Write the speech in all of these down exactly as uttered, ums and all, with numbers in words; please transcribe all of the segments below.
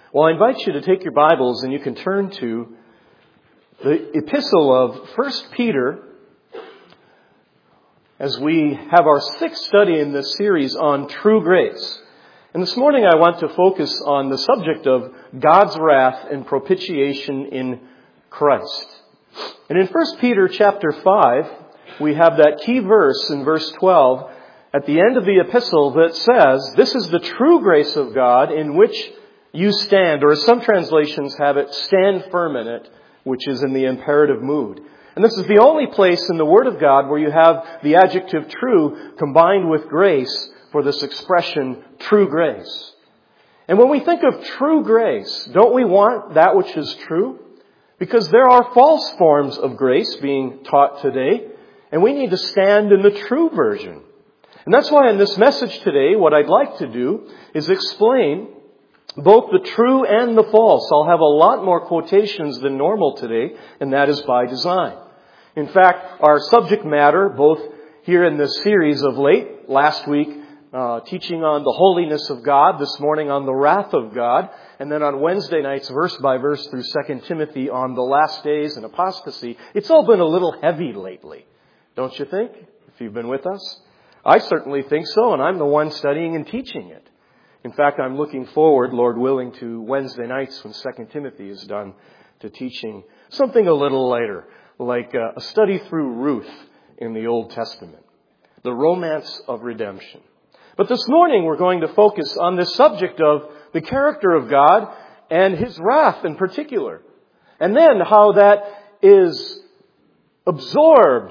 Well, I invite you to take your Bibles and you can turn to the epistle of First Peter as we have our sixth study in this series on true grace. And this morning I want to focus on the subject of God's wrath and propitiation in Christ. And in First Peter chapter five, we have that key verse in verse twelve at the end of the epistle that says, "This is the true grace of God in which you stand," or as some translations have it, "stand firm in it," which is in the imperative mood. And this is the only place in the Word of God where you have the adjective true combined with grace for this expression, true grace. And when we think of true grace, don't we want that which is true? Because there are false forms of grace being taught today, and we need to stand in the true version. And that's why in this message today, what I'd like to do is explain both the true and the false. I'll have a lot more quotations than normal today, and that is by design. In fact, our subject matter, both here in this series of late, last week, uh, teaching on the holiness of God, this morning on the wrath of God, and then on Wednesday nights, verse by verse through Second Timothy on the last days and apostasy, it's all been a little heavy lately. Don't you think? If you've been with us? I certainly think so, and I'm the one studying and teaching it. In fact, I'm looking forward, Lord willing, to Wednesday nights when Second Timothy is done, to teaching something a little lighter, like a study through Ruth in the Old Testament, the romance of redemption. But this morning we're going to focus on this subject of the character of God and His wrath in particular, and then how that is absorbed,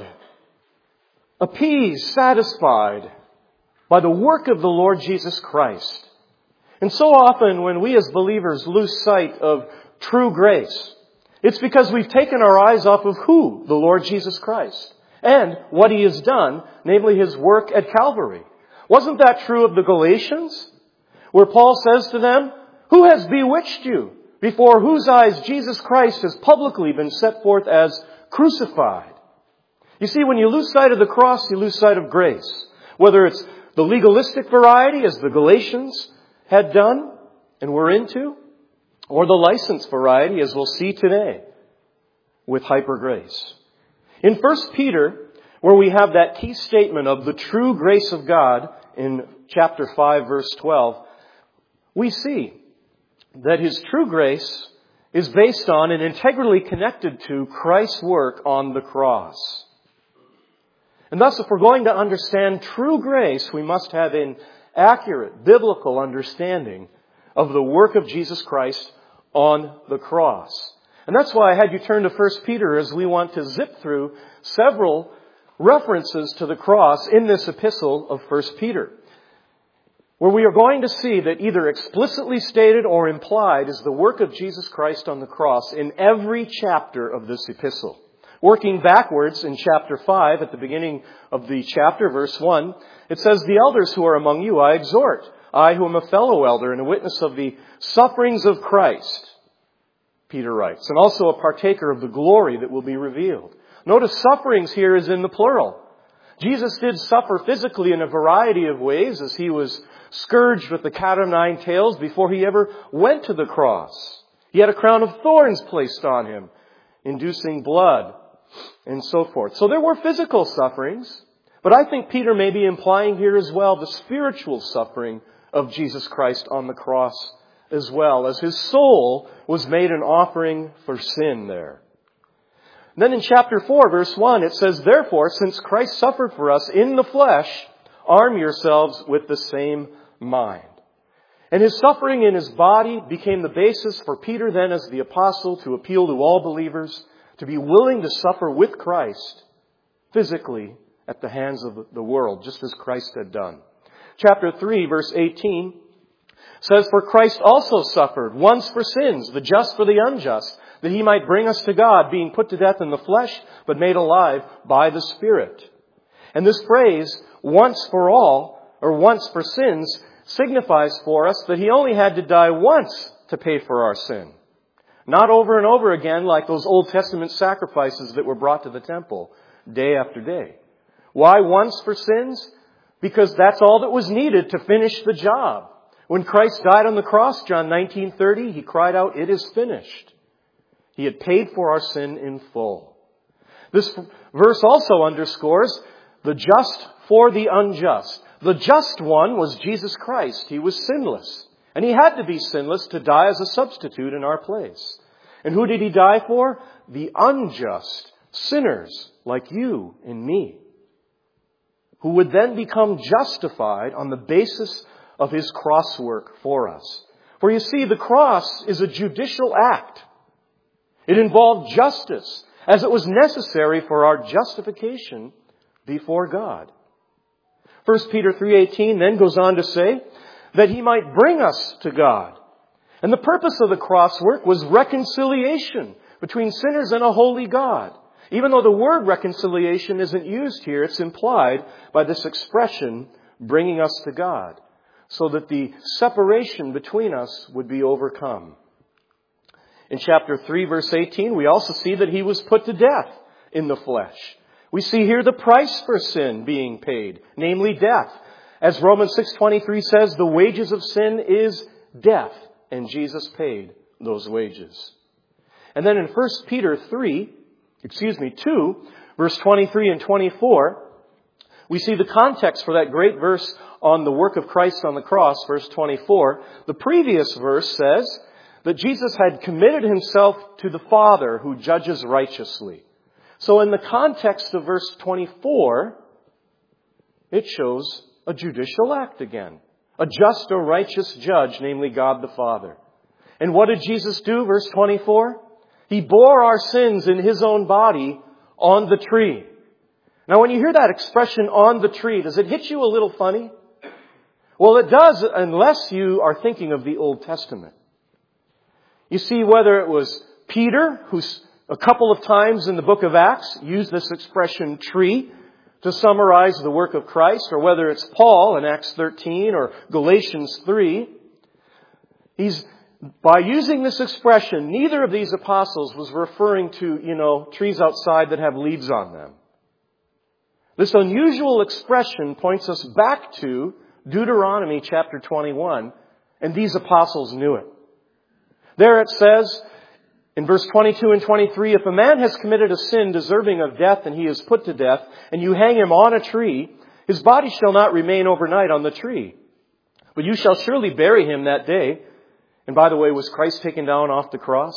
appeased, satisfied by the work of the Lord Jesus Christ. And so often when we as believers lose sight of true grace, it's because we've taken our eyes off of who? The Lord Jesus Christ. And what He has done, namely His work at Calvary. Wasn't that true of the Galatians? Where Paul says to them, "Who has bewitched you? Before whose eyes Jesus Christ has publicly been set forth as crucified." You see, when you lose sight of the cross, you lose sight of grace. Whether it's the legalistic variety, as the Galatians had done and were into, or the license variety, as we'll see today, with hyper grace. In First Peter, where we have that key statement of the true grace of God in chapter five, verse twelve, we see that His true grace is based on and integrally connected to Christ's work on the cross. And thus, if we're going to understand true grace, we must have an accurate biblical understanding of the work of Jesus Christ on the cross. And that's why I had you turn to First Peter as we want to zip through several references to the cross in this epistle of First Peter, where we are going to see that either explicitly stated or implied is the work of Jesus Christ on the cross in every chapter of this epistle. Working backwards in chapter five, at the beginning of the chapter, verse one, it says, "The elders who are among you I exhort, I who am a fellow elder and a witness of the sufferings of Christ," Peter writes, "and also a partaker of the glory that will be revealed." Notice sufferings here is in the plural. Jesus did suffer physically in a variety of ways as He was scourged with the cat o' nine tails before He ever went to the cross. He had a crown of thorns placed on Him, inducing blood, and so forth. So there were physical sufferings, but I think Peter may be implying here as well the spiritual suffering of Jesus Christ on the cross as well, as His soul was made an offering for sin there. And then in chapter four, verse one, it says, "Therefore, since Christ suffered for us in the flesh, arm yourselves with the same mind." And His suffering in His body became the basis for Peter then as the apostle to appeal to all believers to be willing to suffer with Christ physically at the hands of the world, just as Christ had done. Chapter three, verse eighteen says, "For Christ also suffered once for sins, the just for the unjust, that He might bring us to God, being put to death in the flesh, but made alive by the Spirit." And this phrase, "once for all," or "once for sins," signifies for us that He only had to die once to pay for our sin. Not over and over again like those Old Testament sacrifices that were brought to the temple day after day. Why once for sins? Because that's all that was needed to finish the job. When Christ died on the cross, John nineteen thirty, He cried out, "It is finished." He had paid for our sin in full. This verse also underscores the just for the unjust. The just one was Jesus Christ. He was sinless. And He had to be sinless to die as a substitute in our place. And who did He die for? The unjust, sinners like you and me, who would then become justified on the basis of His cross work for us. For you see, the cross is a judicial act. It involved justice, as it was necessary for our justification before God. First Peter three eighteen then goes on to say that He might bring us to God. And the purpose of the cross work was reconciliation between sinners and a holy God. Even though the word reconciliation isn't used here, it's implied by this expression, bringing us to God, so that the separation between us would be overcome. In chapter three, verse eighteen, we also see that He was put to death in the flesh. We see here the price for sin being paid, namely death. As Romans six twenty-three says, the wages of sin is death, and Jesus paid those wages. And then in First Peter three, excuse me, two, verse twenty-three and twenty-four, we see the context for that great verse on the work of Christ on the cross, verse twenty-four. The previous verse says that Jesus had committed Himself to the Father who judges righteously. So in the context of verse twenty-four, it shows a judicial act again. A just or righteous judge, namely God the Father. And what did Jesus do? Verse twenty-four. He bore our sins in His own body on the tree. Now when you hear that expression, on the tree, does it hit you a little funny? Well, it does unless you are thinking of the Old Testament. You see, whether it was Peter, who's a couple of times in the book of Acts used this expression tree to summarize the work of Christ, or whether it's Paul in Acts thirteen or Galatians three, he's, by using this expression, neither of these apostles was referring to, you know, trees outside that have leaves on them. This unusual expression points us back to Deuteronomy chapter twenty-one, and these apostles knew it. There it says, in verse twenty-two and twenty-three, if a man has committed a sin deserving of death and he is put to death, and you hang him on a tree, his body shall not remain overnight on the tree. But you shall surely bury him that day. And by the way, was Christ taken down off the cross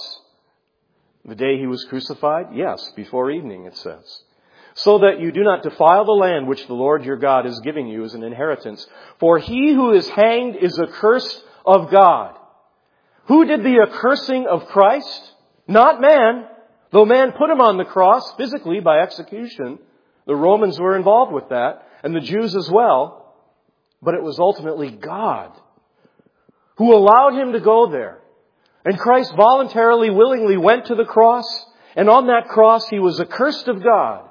the day He was crucified? Yes, before evening it says. So that you do not defile the land which the Lord your God is giving you as an inheritance. For he who is hanged is accursed of God. Who did the accursing of Christ? Not man. Though man put Him on the cross physically by execution. The Romans were involved with that, and the Jews as well. But it was ultimately God who allowed Him to go there. And Christ voluntarily, willingly went to the cross, and on that cross He was accursed of God.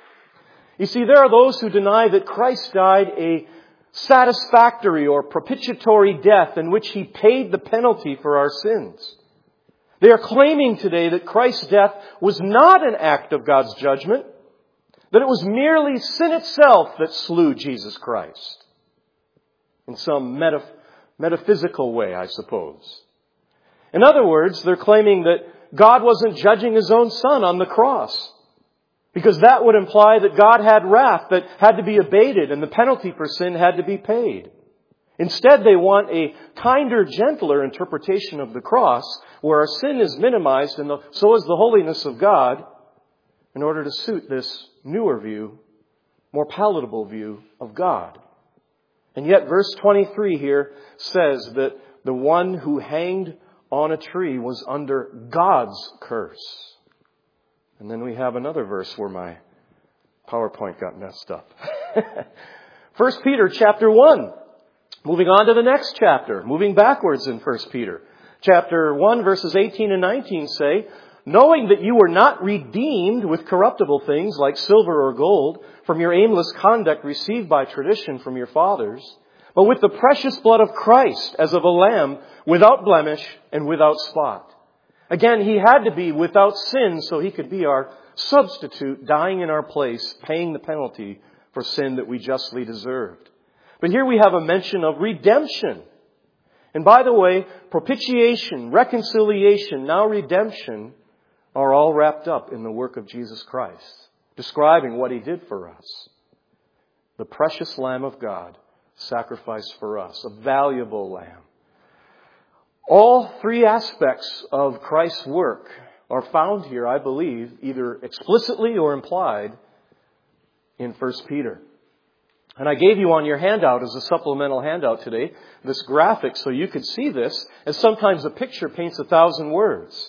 You see, there are those who deny that Christ died a satisfactory or propitiatory death in which He paid the penalty for our sins. They are claiming today that Christ's death was not an act of God's judgment, that it was merely sin itself that slew Jesus Christ. In some metaph- metaphysical way, I suppose. In other words, they're claiming that God wasn't judging His own Son on the cross, because that would imply that God had wrath that had to be abated and the penalty for sin had to be paid. Instead, they want a kinder, gentler interpretation of the cross, where our sin is minimized and the, so is the holiness of God, in order to suit this newer view, more palatable view of God. And yet verse twenty-three here says that the one who hanged on a tree was under God's curse. And then we have another verse where my PowerPoint got messed up. First Peter chapter one. Moving on to the next chapter. Moving backwards in First Peter. Chapter one verses eighteen and nineteen say, knowing that you were not redeemed with corruptible things like silver or gold from your aimless conduct received by tradition from your fathers, but with the precious blood of Christ as of a lamb without blemish and without spot. Again, He had to be without sin so He could be our substitute, dying in our place, paying the penalty for sin that we justly deserved. But here we have a mention of redemption. And by the way, propitiation, reconciliation, now redemption are all wrapped up in the work of Jesus Christ, describing what He did for us. The precious Lamb of God sacrificed for us, a valuable Lamb. All three aspects of Christ's work are found here, I believe, either explicitly or implied in First Peter. And I gave you on your handout as a supplemental handout today this graphic so you could see this, as sometimes a picture paints a thousand words.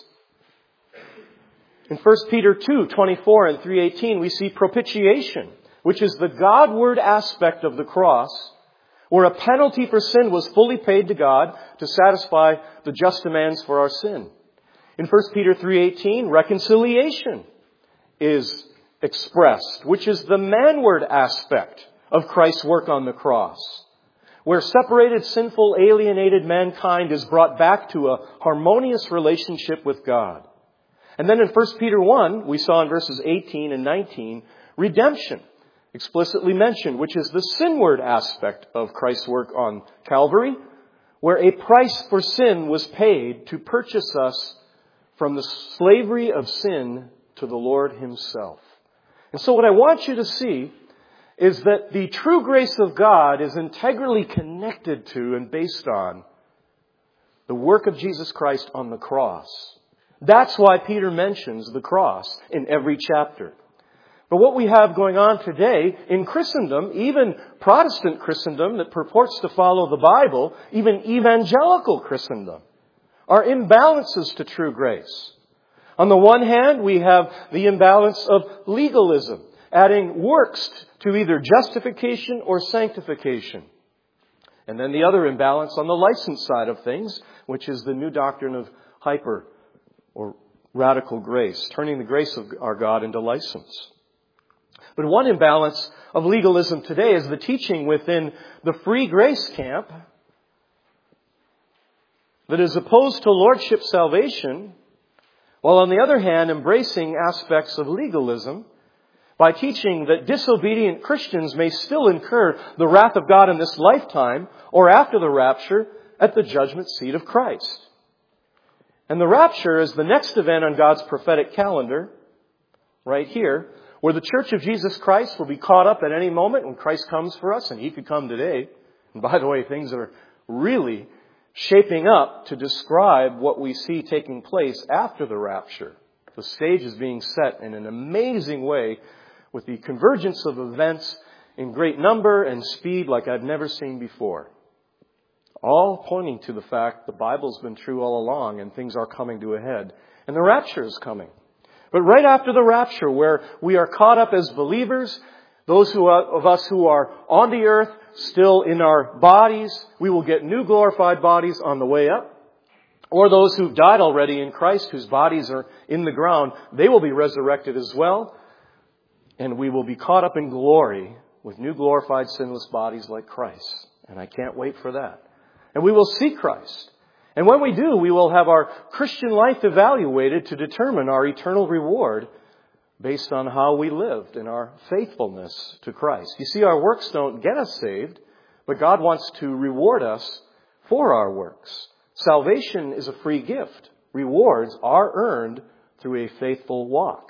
In First Peter two twenty-four and three eighteen, we see propitiation, which is the Godward aspect of the cross, where a penalty for sin was fully paid to God to satisfy the just demands for our sin. In First Peter three eighteen, reconciliation is expressed, which is the manward aspect of Christ's work on the cross, where separated, sinful, alienated mankind is brought back to a harmonious relationship with God. And then in First Peter one, we saw in verses eighteen and nineteen, redemption, explicitly mentioned, which is the sinward aspect of Christ's work on Calvary, where a price for sin was paid to purchase us from the slavery of sin to the Lord Himself. And so what I want you to see is that the true grace of God is integrally connected to and based on the work of Jesus Christ on the cross. That's why Peter mentions the cross in every chapter. But what we have going on today in Christendom, even Protestant Christendom that purports to follow the Bible, even evangelical Christendom, are imbalances to true grace. On the one hand, we have the imbalance of legalism, adding works to either justification or sanctification. And then the other imbalance on the license side of things, which is the new doctrine of hyper or radical grace, turning the grace of our God into license. But one imbalance of legalism today is the teaching within the free grace camp that is opposed to lordship salvation, while on the other hand embracing aspects of legalism by teaching that disobedient Christians may still incur the wrath of God in this lifetime or after the rapture at the judgment seat of Christ. And the rapture is the next event on God's prophetic calendar, right here, where the Church of Jesus Christ will be caught up at any moment when Christ comes for us, and He could come today. And by the way, things are really shaping up to describe what we see taking place after the rapture. The stage is being set in an amazing way with the convergence of events in great number and speed like I've never seen before. All pointing to the fact the Bible's been true all along and things are coming to a head. And the rapture is coming. But right after the rapture, where we are caught up as believers, those who are, of us who are on the earth, still in our bodies, we will get new glorified bodies on the way up. Or those who've died already in Christ, whose bodies are in the ground, they will be resurrected as well. And we will be caught up in glory with new glorified sinless bodies like Christ. And I can't wait for that. And we will see Christ. And when we do, we will have our Christian life evaluated to determine our eternal reward based on how we lived in our faithfulness to Christ. You see, our works don't get us saved, but God wants to reward us for our works. Salvation is a free gift. Rewards are earned through a faithful walk.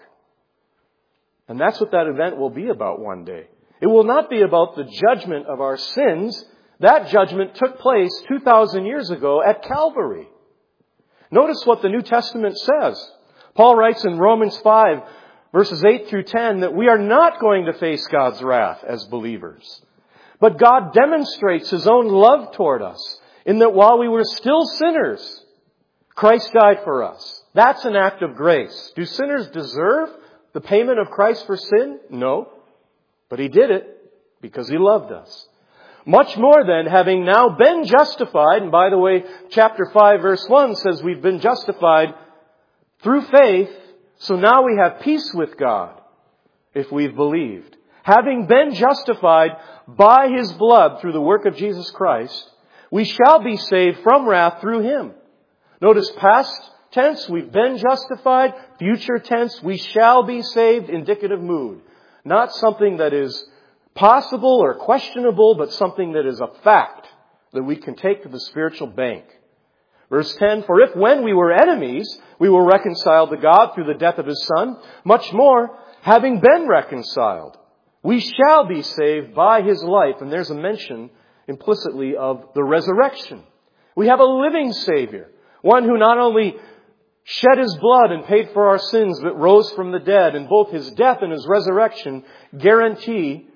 And that's what that event will be about one day. It will not be about the judgment of our sins. That judgment took place two thousand years ago at Calvary. Notice what the New Testament says. Paul writes in Romans five, verses eight through ten, that we are not going to face God's wrath as believers. But God demonstrates His own love toward us in that while we were still sinners, Christ died for us. That's an act of grace. Do sinners deserve the payment of Christ for sin? No. But He did it because He loved us. Much more than having now been justified, and by the way, chapter five verse one says we've been justified through faith, so now we have peace with God if we've believed. Having been justified by His blood through the work of Jesus Christ, we shall be saved from wrath through Him. Notice past tense, we've been justified. Future tense, we shall be saved, indicative mood. Not something that is possible or questionable, but something that is a fact that we can take to the spiritual bank. Verse ten, for if when we were enemies, we were reconciled to God through the death of His Son, much more, having been reconciled, we shall be saved by His life. And there's a mention implicitly of the resurrection. We have a living Savior, one who not only shed His blood and paid for our sins, but rose from the dead. And both His death and His resurrection guarantee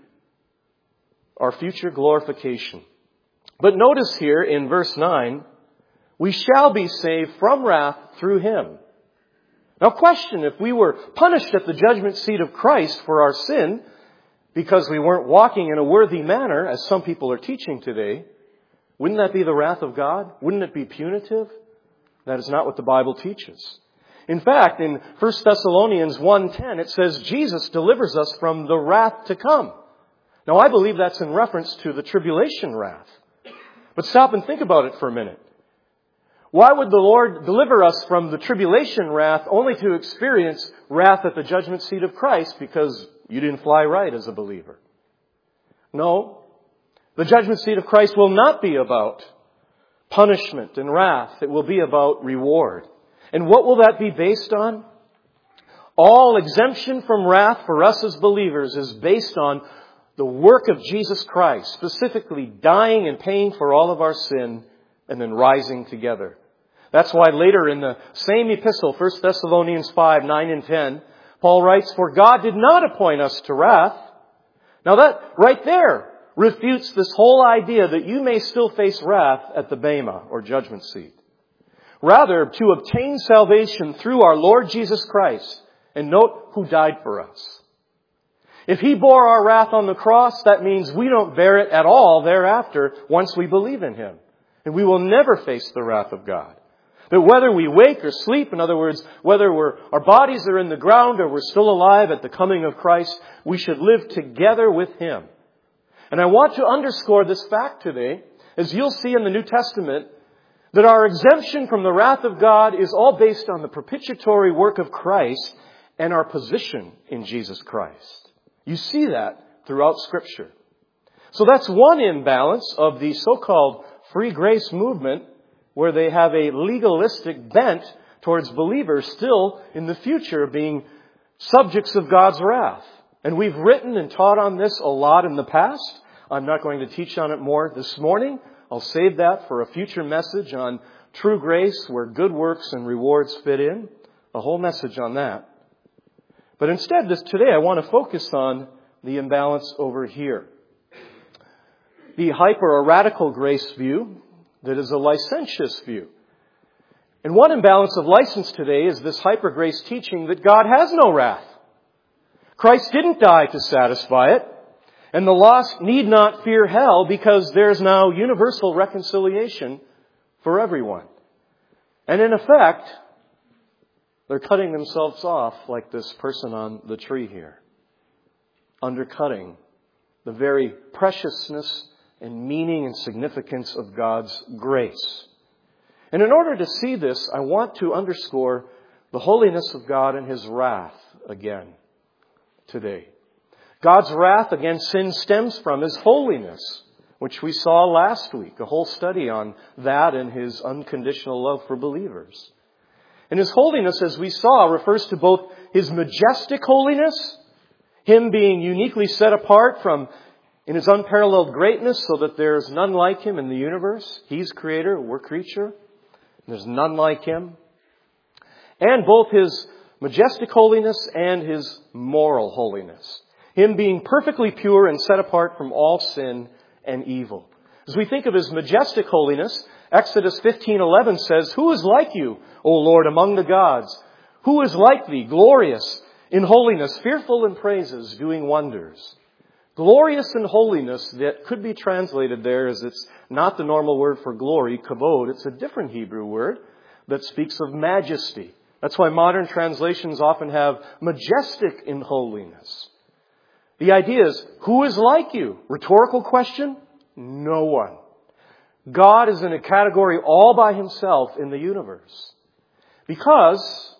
our future glorification. But notice here in verse nine, we shall be saved from wrath through Him. Now question, if we were punished at the judgment seat of Christ for our sin, because we weren't walking in a worthy manner, as some people are teaching today, wouldn't that be the wrath of God? Wouldn't it be punitive? That is not what the Bible teaches. In fact, in First Thessalonians one ten, it says Jesus delivers us from the wrath to come. Now, I believe that's in reference to the tribulation wrath. But stop and think about it for a minute. Why would the Lord deliver us from the tribulation wrath only to experience wrath at the judgment seat of Christ because you didn't fly right as a believer? No. The judgment seat of Christ will not be about punishment and wrath. It will be about reward. And what will that be based on? All exemption from wrath for us as believers is based on the work of Jesus Christ, specifically dying and paying for all of our sin and then rising together. That's why later in the same epistle, First Thessalonians five, nine and ten, Paul writes, for God did not appoint us to wrath. Now that right there refutes this whole idea that you may still face wrath at the Bema or judgment seat. Rather, to obtain salvation through our Lord Jesus Christ. And note who died for us. If He bore our wrath on the cross, that means we don't bear it at all thereafter once we believe in Him. And we will never face the wrath of God. That whether we wake or sleep, in other words, whether we're, our bodies are in the ground or we're still alive at the coming of Christ, we should live together with Him. And I want to underscore this fact today, as you'll see in the New Testament, that our exemption from the wrath of God is all based on the propitiatory work of Christ and our position in Jesus Christ. You see that throughout Scripture. So that's one imbalance of the so-called free grace movement, where they have a legalistic bent towards believers still in the future being subjects of God's wrath. And we've written and taught on this a lot in the past. I'm not going to teach on it more this morning. I'll save that for a future message on true grace, where good works and rewards fit in. A whole message on that. But instead, this today, I want to focus on the imbalance over here. The hyper or radical grace view that is a licentious view. And one imbalance of license today is this hyper grace teaching that God has no wrath. Christ didn't die to satisfy it, and the lost need not fear hell because there's now universal reconciliation for everyone. And in effect, they're cutting themselves off like this person on the tree here, undercutting the very preciousness and meaning and significance of God's grace. And in order to see this, I want to underscore the holiness of God and His wrath again today. God's wrath against sin stems from His holiness, which we saw last week, a whole study on that and His unconditional love for believers. And His holiness, as we saw, refers to both His majestic holiness, Him being uniquely set apart from in His unparalleled greatness so that there's none like Him in the universe. He's creator, we're creature. There's none like Him. And both His majestic holiness and His moral holiness. Him being perfectly pure and set apart from all sin and evil. As we think of His majestic holiness, Exodus fifteen eleven says, who is like you, O Lord, among the gods? Who is like Thee, glorious in holiness, fearful in praises, doing wonders? Glorious in holiness, that could be translated there as it's not the normal word for glory, kavod. It's a different Hebrew word that speaks of majesty. That's why modern translations often have majestic in holiness. The idea is, who is like you? Rhetorical question? No one. God is in a category all by Himself in the universe because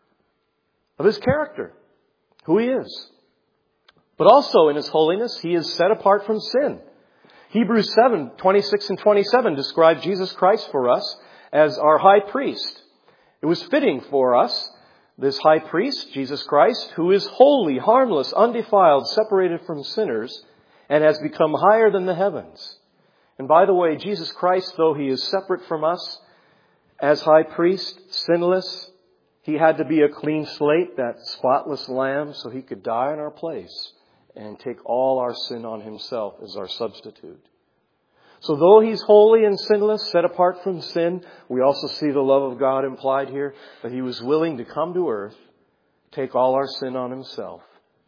of His character, who He is. But also in His holiness, He is set apart from sin. Hebrews seven, twenty-six and twenty-seven describe Jesus Christ for us as our high priest. It was fitting for us, this high priest, Jesus Christ, who is holy, harmless, undefiled, separated from sinners, and has become higher than the heavens. And by the way, Jesus Christ, though he is separate from us as high priest, sinless, he had to be a clean slate, that spotless lamb, so he could die in our place and take all our sin on himself as our substitute. So though he's holy and sinless, set apart from sin, we also see the love of God implied here, that he was willing to come to earth, take all our sin on himself,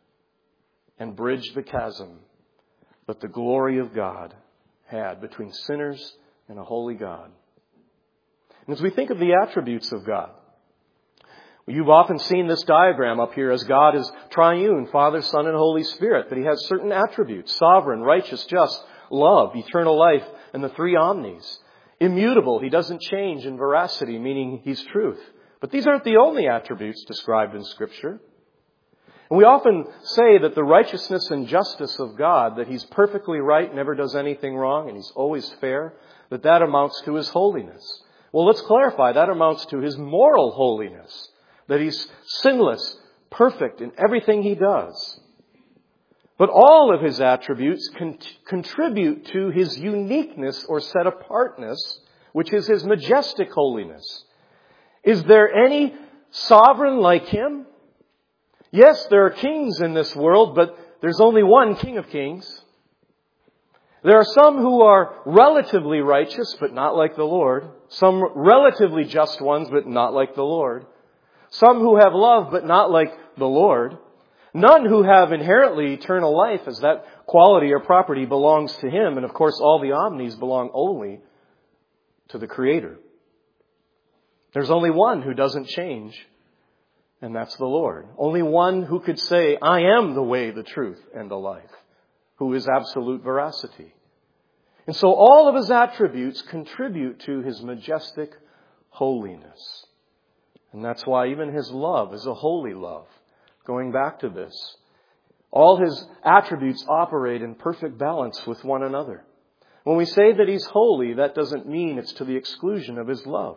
and bridge the chasm that the glory of God had between sinners and a holy God. And as we think of the attributes of God, you've often seen this diagram up here as God is triune, Father, Son, and Holy Spirit, but he has certain attributes: sovereign, righteous, just, love, eternal life, and the three omnis. Immutable, he doesn't change in veracity, meaning he's truth. But these aren't the only attributes described in Scripture. And we often say that the righteousness and justice of God, that he's perfectly right, never does anything wrong, and he's always fair, that that amounts to his holiness. Well, let's clarify, that amounts to his moral holiness, that he's sinless, perfect in everything he does. But all of his attributes con- contribute to his uniqueness or set apartness, which is his majestic holiness. Is there any sovereign like him? Yes, there are kings in this world, but there's only one King of Kings. There are some who are relatively righteous, but not like the Lord. Some relatively just ones, but not like the Lord. Some who have love, but not like the Lord. None who have inherently eternal life, as that quality or property belongs to him. And of course, all the omnis belong only to the Creator. There's only one who doesn't change, and that's the Lord. Only one who could say, I am the way, the truth, and the life, who is absolute veracity. And so all of his attributes contribute to his majestic holiness. And that's why even his love is a holy love. Going back to this, all his attributes operate in perfect balance with one another. When we say that he's holy, that doesn't mean it's to the exclusion of his love.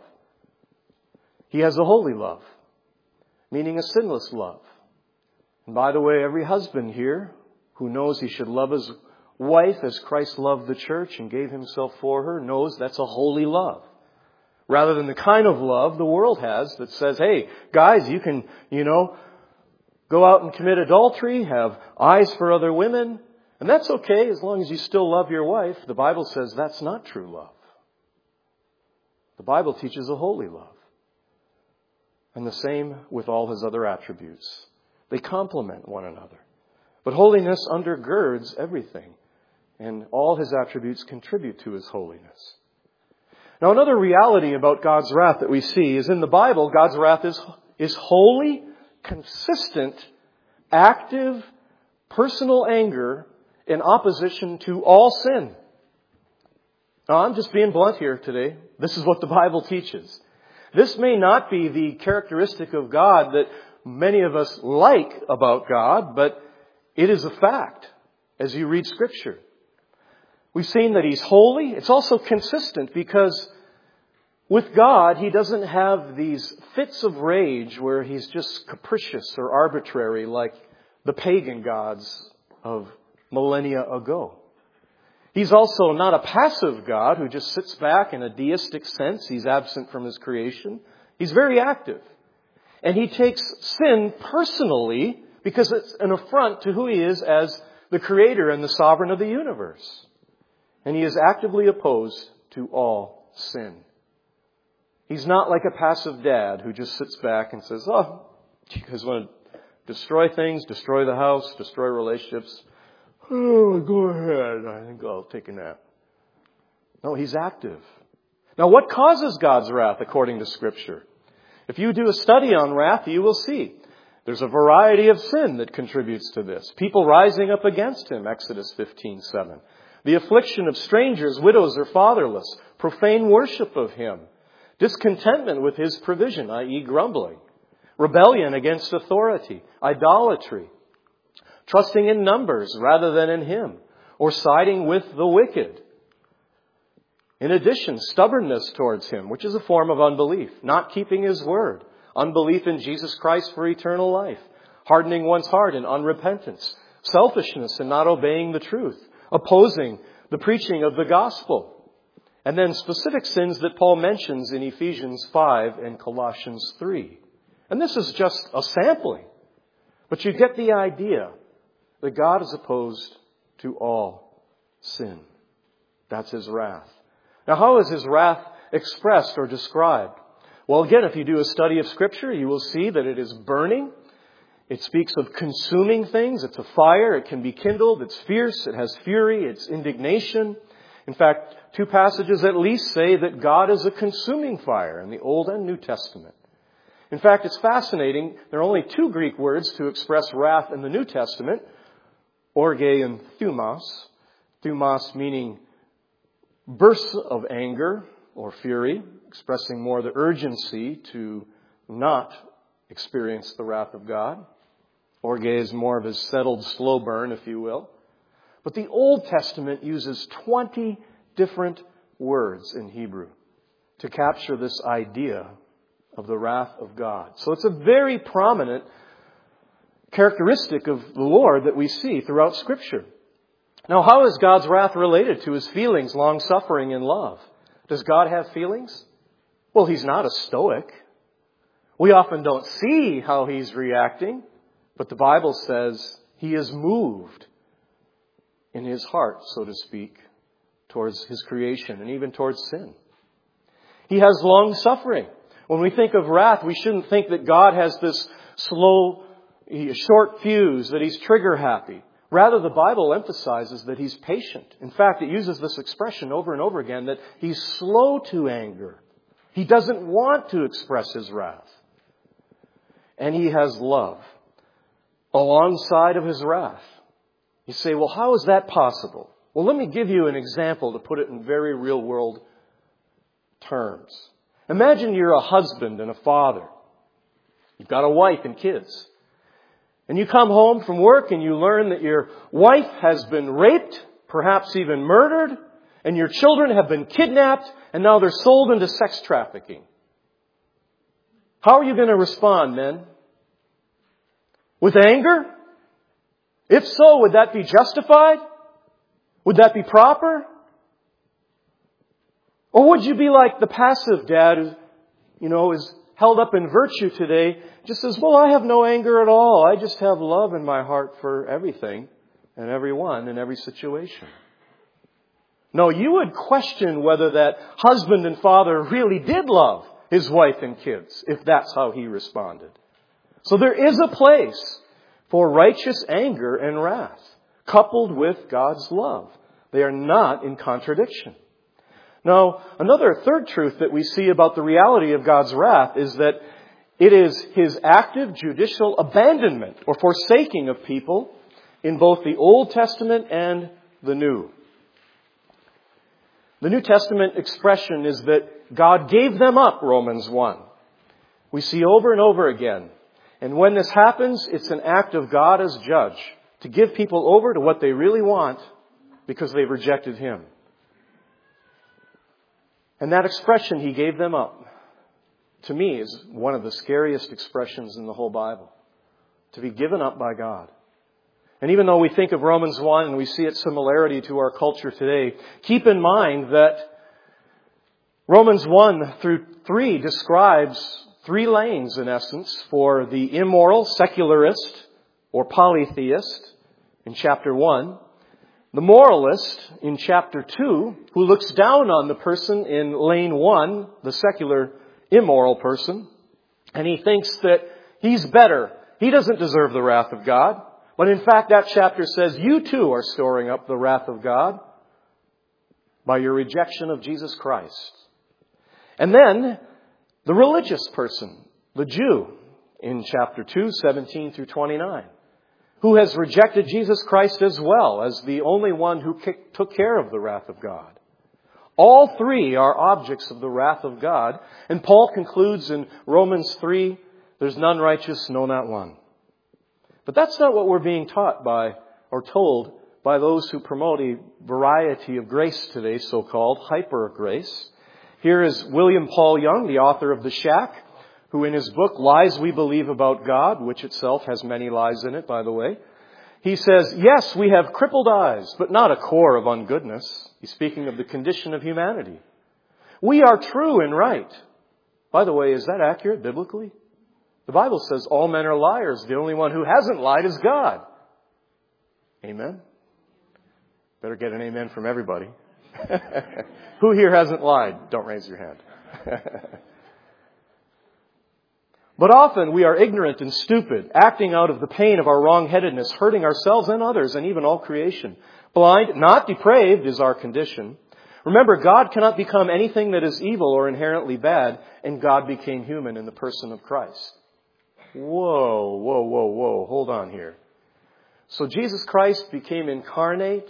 He has a holy love, meaning a sinless love. And by the way, every husband here who knows he should love his wife as Christ loved the church and gave himself for her knows that's a holy love. Rather than the kind of love the world has that says, hey, guys, you can, you know, go out and commit adultery, have eyes for other women, and that's okay as long as you still love your wife. The Bible says that's not true love. The Bible teaches a holy love. And the same with all his other attributes. They complement one another. But holiness undergirds everything, and all his attributes contribute to his holiness. Now, another reality about God's wrath that we see is in the Bible, God's wrath is, is holy, consistent, active, personal anger in opposition to all sin. Now, I'm just being blunt here today. This is what the Bible teaches. This may not be the characteristic of God that many of us like about God, but it is a fact as you read Scripture. We've seen that he's holy. It's also consistent because with God, he doesn't have these fits of rage where he's just capricious or arbitrary like the pagan gods of millennia ago. He's also not a passive God who just sits back in a deistic sense. He's absent from his creation. He's very active. And he takes sin personally because it's an affront to who he is as the creator and the sovereign of the universe. And he is actively opposed to all sin. He's not like a passive dad who just sits back and says, oh, you guys want to destroy things, destroy the house, destroy relationships? Oh, go ahead. I think I'll take a nap. No, he's active. Now, what causes God's wrath according to Scripture? If you do a study on wrath, you will see there's a variety of sin that contributes to this. People rising up against him, Exodus fifteen seven. The affliction of strangers, widows, or fatherless. Profane worship of him. Discontentment with his provision, that is grumbling. Rebellion against authority. Idolatry. Trusting in numbers rather than in him. or siding with the wicked. In addition, stubbornness towards Him, which is a form of unbelief, not keeping His word, unbelief in Jesus Christ for eternal life, hardening one's heart in unrepentance, selfishness in not obeying the truth, opposing the preaching of the gospel, and then specific sins that Paul mentions in Ephesians five and Colossians three. And this is just a sampling, but you get the idea that God is opposed to all sin. That's His wrath. Now, how is His wrath expressed or described? Well, again, if you do a study of Scripture, you will see that it is burning. It speaks of consuming things. It's a fire. It can be kindled. It's fierce. It has fury. It's indignation. In fact, two passages at least say that God is a consuming fire in the Old and New Testament. In fact, it's fascinating. There are only two Greek words to express wrath in the New Testament, orge and thumos. Thumos meaning bursts of anger or fury, expressing more the urgency to not experience the wrath of God. Orge is more of a settled slow burn, if you will. But the Old Testament uses twenty different words in Hebrew to capture this idea of the wrath of God. So it's a very prominent characteristic of the Lord that we see throughout Scripture. Now, how is God's wrath related to His feelings, long-suffering, and love? Does God have feelings? Well, He's not a stoic. We often don't see how He's reacting, but the Bible says He is moved in His heart, so to speak, towards His creation and even towards sin. He has long-suffering. When we think of wrath, we shouldn't think that God has this slow, short fuse, that He's trigger-happy. Rather, the Bible emphasizes that He's patient. In fact, it uses this expression over and over again, that He's slow to anger. He doesn't want to express His wrath. And He has love alongside of His wrath. You say, well, how is that possible? Well, let me give you an example to put it in very real-world terms. Imagine you're a husband and a father. You've got a wife and kids. And you come home from work and you learn that your wife has been raped, perhaps even murdered, and your children have been kidnapped, and now they're sold into sex trafficking. How are you going to respond, men? With anger? If so, would that be justified? Would that be proper? Or would you be like the passive dad who, you know, is held up in virtue today, just says, well, I have no anger at all. I just have love in my heart for everything and everyone in every situation. No, you would question whether that husband and father really did love his wife and kids, if that's how he responded. So there is a place for righteous anger and wrath, coupled with God's love. They are not in contradiction. Now, another third truth that we see about the reality of God's wrath is that it is His active judicial abandonment or forsaking of people in both the Old Testament and the New. The New Testament expression is that God gave them up, Romans one. We see over and over again. And when this happens, it's an act of God as judge to give people over to what they really want because they've rejected Him. And that expression, He gave them up, to me is one of the scariest expressions in the whole Bible. To be given up by God. And even though we think of Romans one and we see its similarity to our culture today, keep in mind that Romans one through three describes three lanes, in essence, for the immoral, secularist, or polytheist in chapter one. The moralist in chapter two, who looks down on the person in lane one, the secular, immoral person, and he thinks that he's better. He doesn't deserve the wrath of God. But in fact, that chapter says you too are storing up the wrath of God by your rejection of Jesus Christ. And then the religious person, the Jew, in chapter two, seventeen through twenty-nine. Who has rejected Jesus Christ as well as the only one who took care of the wrath of God. All three are objects of the wrath of God. And Paul concludes in Romans three, there's none righteous, no, not one. But that's not what we're being taught by or told by those who promote a variety of grace today, so-called hyper grace. Here is William Paul Young, the author of The Shack, who in his book, Lies We Believe About God, which itself has many lies in it, by the way, he says, yes, we have crippled eyes, but not a core of ungoodness. He's speaking of the condition of humanity. We are true and right. By the way, is that accurate biblically? The Bible says all men are liars. The only one who hasn't lied is God. Amen? Better get an amen from everybody. Who here hasn't lied? Don't raise your hand. But often we are ignorant and stupid, acting out of the pain of our wrong-headedness, hurting ourselves and others and even all creation. Blind, not depraved, is our condition. Remember, God cannot become anything that is evil or inherently bad, and God became human in the person of Christ. Whoa, whoa, whoa, whoa, hold on here. So Jesus Christ became incarnate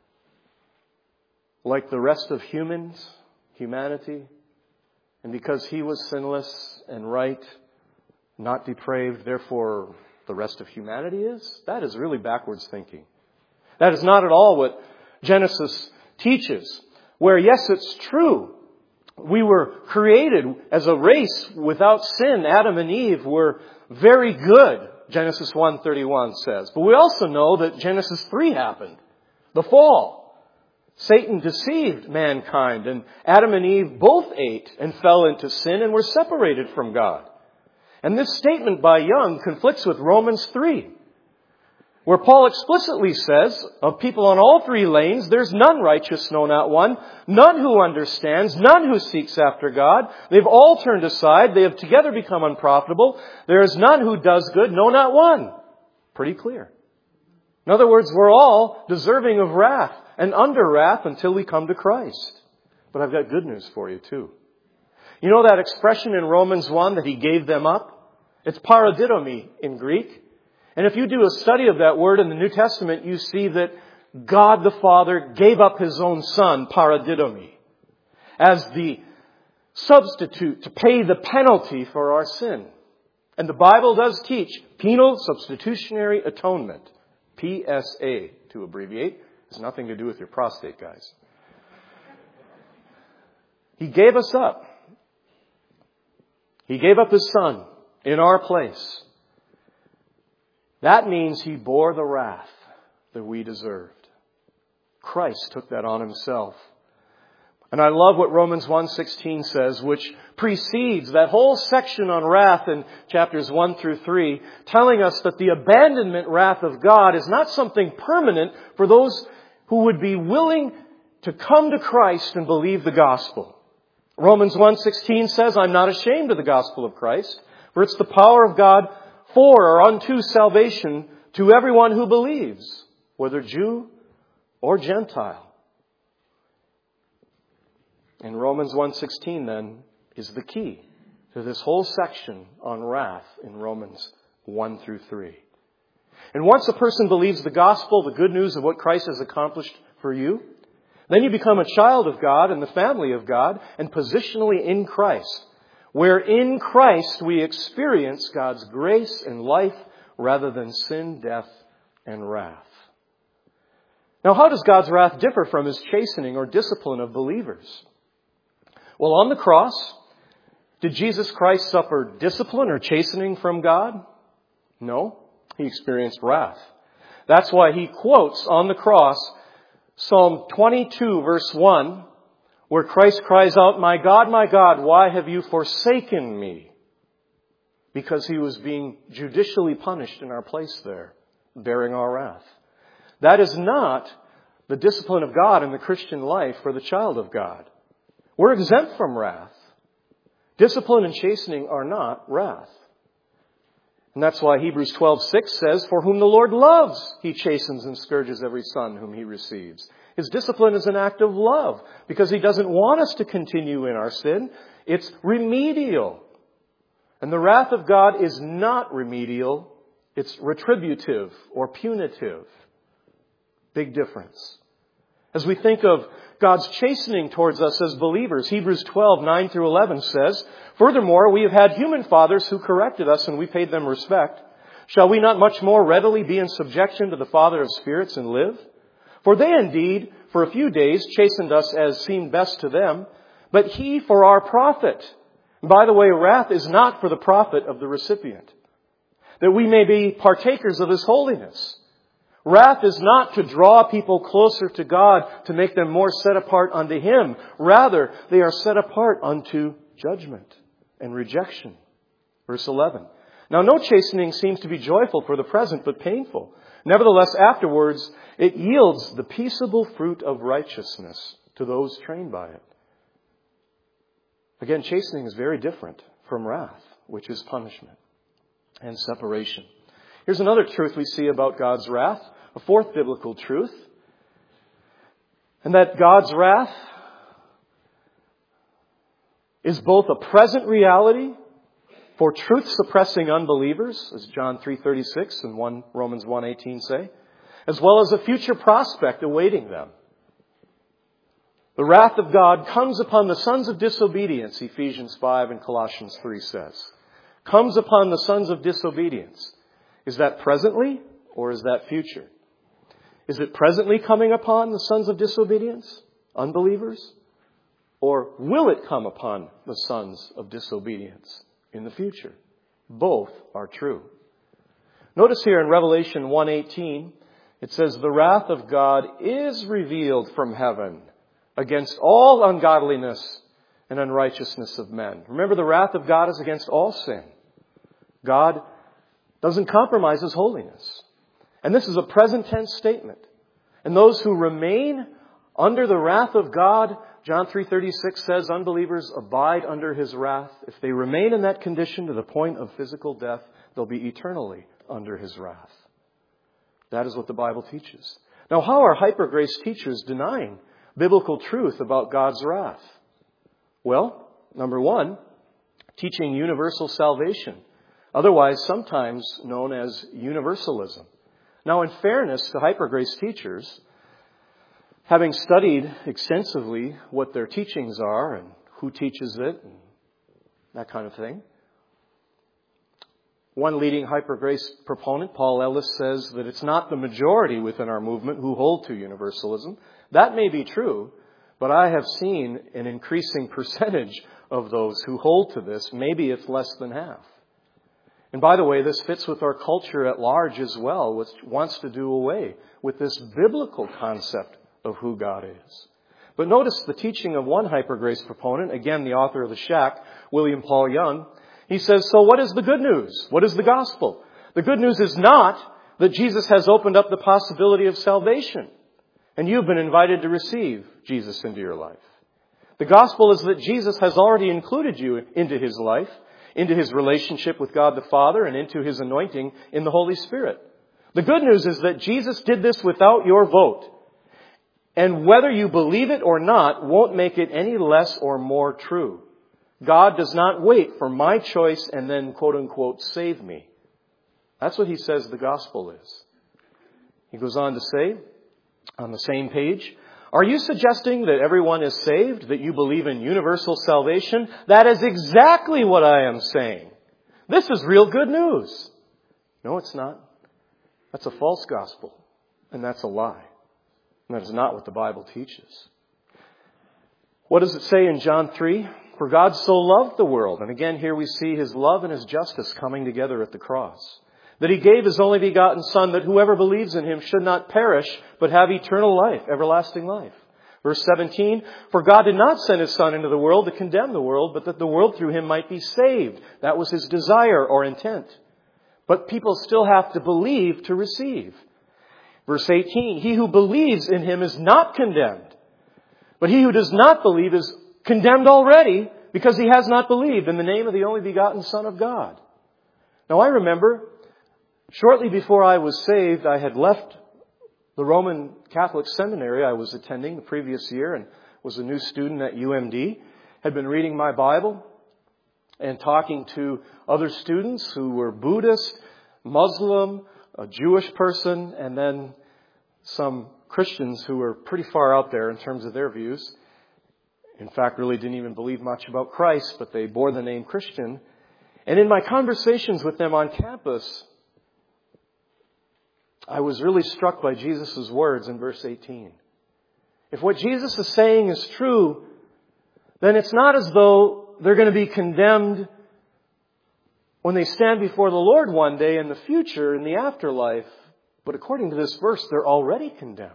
like the rest of humans, humanity, and because He was sinless and right, not depraved, therefore the rest of humanity is? That is really backwards thinking. That is not at all what Genesis teaches. Where, yes, it's true, we were created as a race without sin. Adam and Eve were very good, Genesis one thirty-one says. But we also know that Genesis three happened, the fall. Satan deceived mankind, and Adam and Eve both ate and fell into sin and were separated from God. And this statement by Young conflicts with Romans three, where Paul explicitly says, of people on all three lanes, there's none righteous, no, not one, none who understands, none who seeks after God. They've all turned aside. They have together become unprofitable. There is none who does good, no, not one. Pretty clear. In other words, we're all deserving of wrath and under wrath until we come to Christ. But I've got good news for you too. You know that expression in Romans one that He gave them up? It's paradidomi in Greek. And if you do a study of that word in the New Testament, you see that God the Father gave up His own Son, paradidomi, as the substitute to pay the penalty for our sin. And the Bible does teach penal substitutionary atonement, P S A to abbreviate. Has nothing to do with your prostate, guys. He gave us up. He gave up His Son in our place. That means He bore the wrath that we deserved. Christ took that on Himself. And I love what Romans one sixteen says, which precedes that whole section on wrath in chapters one through three, telling us that the abandonment wrath of God is not something permanent for those who would be willing to come to Christ and believe the gospel. Romans one sixteen says, I'm not ashamed of the gospel of Christ, for it's the power of God for or unto salvation to everyone who believes, whether Jew or Gentile. And Romans one sixteen then is the key to this whole section on wrath in Romans one through three. And once a person believes the gospel, the good news of what Christ has accomplished for you, then you become a child of God and the family of God and positionally in Christ, where in Christ we experience God's grace and life rather than sin, death, and wrath. Now, how does God's wrath differ from His chastening or discipline of believers? Well, on the cross, did Jesus Christ suffer discipline or chastening from God? No, He experienced wrath. That's why He quotes on the cross Psalm twenty-two, verse one, where Christ cries out, my God, my God, why have you forsaken me? Because He was being judicially punished in our place there, bearing our wrath. That is not the discipline of God in the Christian life for the child of God. We're exempt from wrath. Discipline and chastening are not wrath. And that's why Hebrews twelve six says, for whom the Lord loves, He chastens and scourges every son whom He receives. His discipline is an act of love because He doesn't want us to continue in our sin. It's remedial. And the wrath of God is not remedial. It's retributive or punitive. Big difference. As we think of God's chastening towards us as believers, Hebrews twelve nine through eleven says, furthermore, we have had human fathers who corrected us and we paid them respect. Shall we not much more readily be in subjection to the Father of spirits and live? For they indeed, for a few days, chastened us as seemed best to them, but He for our profit. And by the way, wrath is not for the profit of the recipient, that we may be partakers of His holiness. Wrath is not to draw people closer to God, to make them more set apart unto Him. Rather, they are set apart unto judgment and rejection. Verse eleven. Now no chastening seems to be joyful for the present, but painful. Nevertheless, afterwards, it yields the peaceable fruit of righteousness to those trained by it. Again, chastening is very different from wrath, which is punishment and separation. Here's another truth we see about God's wrath, a fourth biblical truth, and that God's wrath is both a present reality for truth-suppressing unbelievers, as John three thirty-six and one Romans one eighteen say, as well as a future prospect awaiting them. The wrath of God comes upon the sons of disobedience, Ephesians five and Colossians three says. Comes upon the sons of disobedience. Is that presently or is that future? Is it presently coming upon the sons of disobedience, unbelievers? Or will it come upon the sons of disobedience in the future? Both are true. Notice here in Revelation one eighteen, it says, the wrath of God is revealed from heaven against all ungodliness and unrighteousness of men. Remember, the wrath of God is against all sin. God doesn't compromise His holiness. And this is a present tense statement. And those who remain under the wrath of God, John three thirty-six says, unbelievers abide under His wrath. If they remain in that condition to the point of physical death, they'll be eternally under His wrath. That is what the Bible teaches. Now, how are hyper-grace teachers denying biblical truth about God's wrath? Well, number one, teaching universal salvation, otherwise sometimes known as universalism. Now, in fairness to hyper-grace teachers, having studied extensively what their teachings are and who teaches it and that kind of thing, one leading hyper-grace proponent, Paul Ellis, says that it's not the majority within our movement who hold to universalism. That may be true, but I have seen an increasing percentage of those who hold to this. Maybe it's less than half. And by the way, this fits with our culture at large as well, which wants to do away with this biblical concept of who God is. But notice the teaching of one hyper-grace proponent, again the author of The Shack, William Paul Young. He says, so what is the good news? What is the gospel? The good news is not that Jesus has opened up the possibility of salvation and you've been invited to receive Jesus into your life. The gospel is that Jesus has already included you into His life, into His relationship with God the Father, and into His anointing in the Holy Spirit. The good news is that Jesus did this without your vote. And whether you believe it or not won't make it any less or more true. God does not wait for my choice and then, quote unquote, save me. That's what he says the gospel is. He goes on to say, on the same page, are you suggesting that everyone is saved, that you believe in universal salvation? That is exactly what I am saying. This is real good news. No, it's not. That's a false gospel, and that's a lie. And that is not what the Bible teaches. What does it say in John three? For God so loved the world. And again, here we see His love and His justice coming together at the cross. That He gave His only begotten Son, that whoever believes in Him should not perish, but have eternal life, everlasting life. Verse seventeen, for God did not send His Son into the world to condemn the world, but that the world through Him might be saved. That was His desire or intent. But people still have to believe to receive. Verse eighteen, he who believes in Him is not condemned, but he who does not believe is condemned already because he has not believed in the name of the only begotten Son of God. Now I remember, shortly before I was saved, I had left the Roman Catholic seminary I was attending the previous year and was a new student at U M D. Had been reading my Bible and talking to other students who were Buddhist, Muslim, a Jewish person, and then some Christians who were pretty far out there in terms of their views. In fact, really didn't even believe much about Christ, but they bore the name Christian. And in my conversations with them on campus, I was really struck by Jesus' words in verse eighteen. If what Jesus is saying is true, then it's not as though they're going to be condemned when they stand before the Lord one day in the future, in the afterlife. But according to this verse, they're already condemned.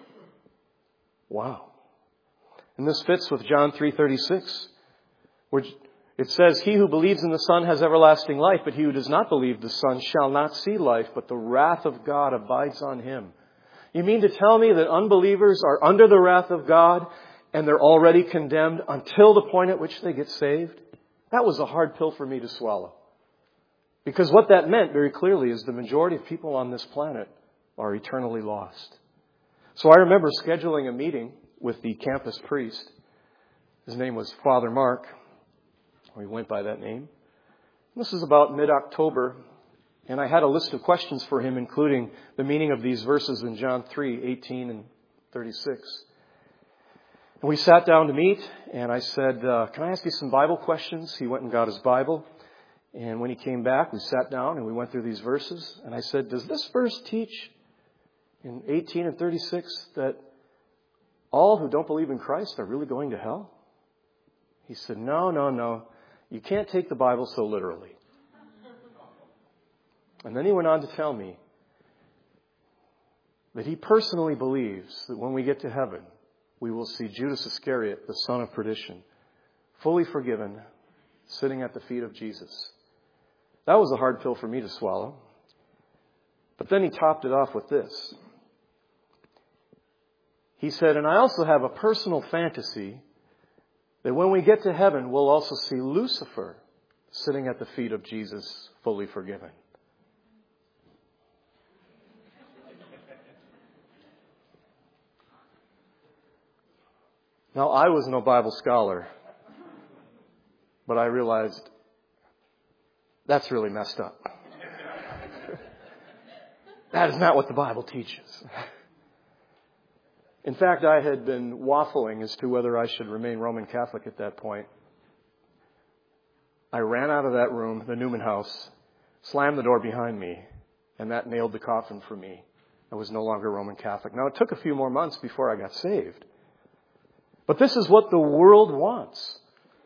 Wow. And this fits with John three thirty-six, which it says, "He who believes in the Son has everlasting life, but he who does not believe the Son shall not see life, but the wrath of God abides on him." You mean to tell me that unbelievers are under the wrath of God and they're already condemned until the point at which they get saved? That was a hard pill for me to swallow. Because what that meant very clearly is the majority of people on this planet are eternally lost. So I remember scheduling a meeting with the campus priest. His name was Father Mark. He went by that name. This is about mid-October, and I had a list of questions for him, including the meaning of these verses in John three eighteen and thirty-six. And we sat down to meet, and I said, uh, can I ask you some Bible questions? He went and got his Bible. And when he came back, we sat down and we went through these verses. And I said, does this verse teach in eighteen and thirty-six that all who don't believe in Christ are really going to hell? He said, no, no, no. You can't take the Bible so literally. And then he went on to tell me that he personally believes that when we get to heaven, we will see Judas Iscariot, the son of perdition, fully forgiven, sitting at the feet of Jesus. That was a hard pill for me to swallow. But then he topped it off with this. He said, and I also have a personal fantasy that when we get to heaven, we'll also see Lucifer sitting at the feet of Jesus, fully forgiven. Now, I was no Bible scholar, but I realized that's really messed up. That is not what the Bible teaches. In fact, I had been waffling as to whether I should remain Roman Catholic at that point. I ran out of that room, the Newman house, slammed the door behind me, and that nailed the coffin for me. I was no longer Roman Catholic. Now, it took a few more months before I got saved. But this is what the world wants.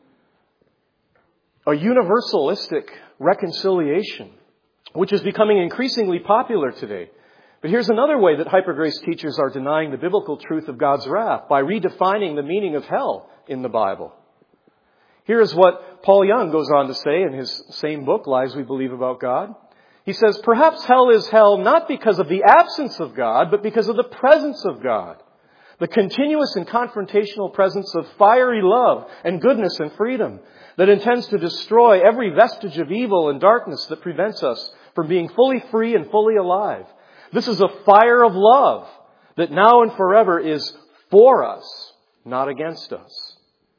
A universalistic reconciliation, which is becoming increasingly popular today. But here's another way that hypergrace teachers are denying the biblical truth of God's wrath, by redefining the meaning of hell in the Bible. Here's what Paul Young goes on to say in his same book, Lies We Believe About God. He says, perhaps hell is hell not because of the absence of God, but because of the presence of God. The continuous and confrontational presence of fiery love and goodness and freedom that intends to destroy every vestige of evil and darkness that prevents us from being fully free and fully alive. This is a fire of love that now and forever is for us, not against us.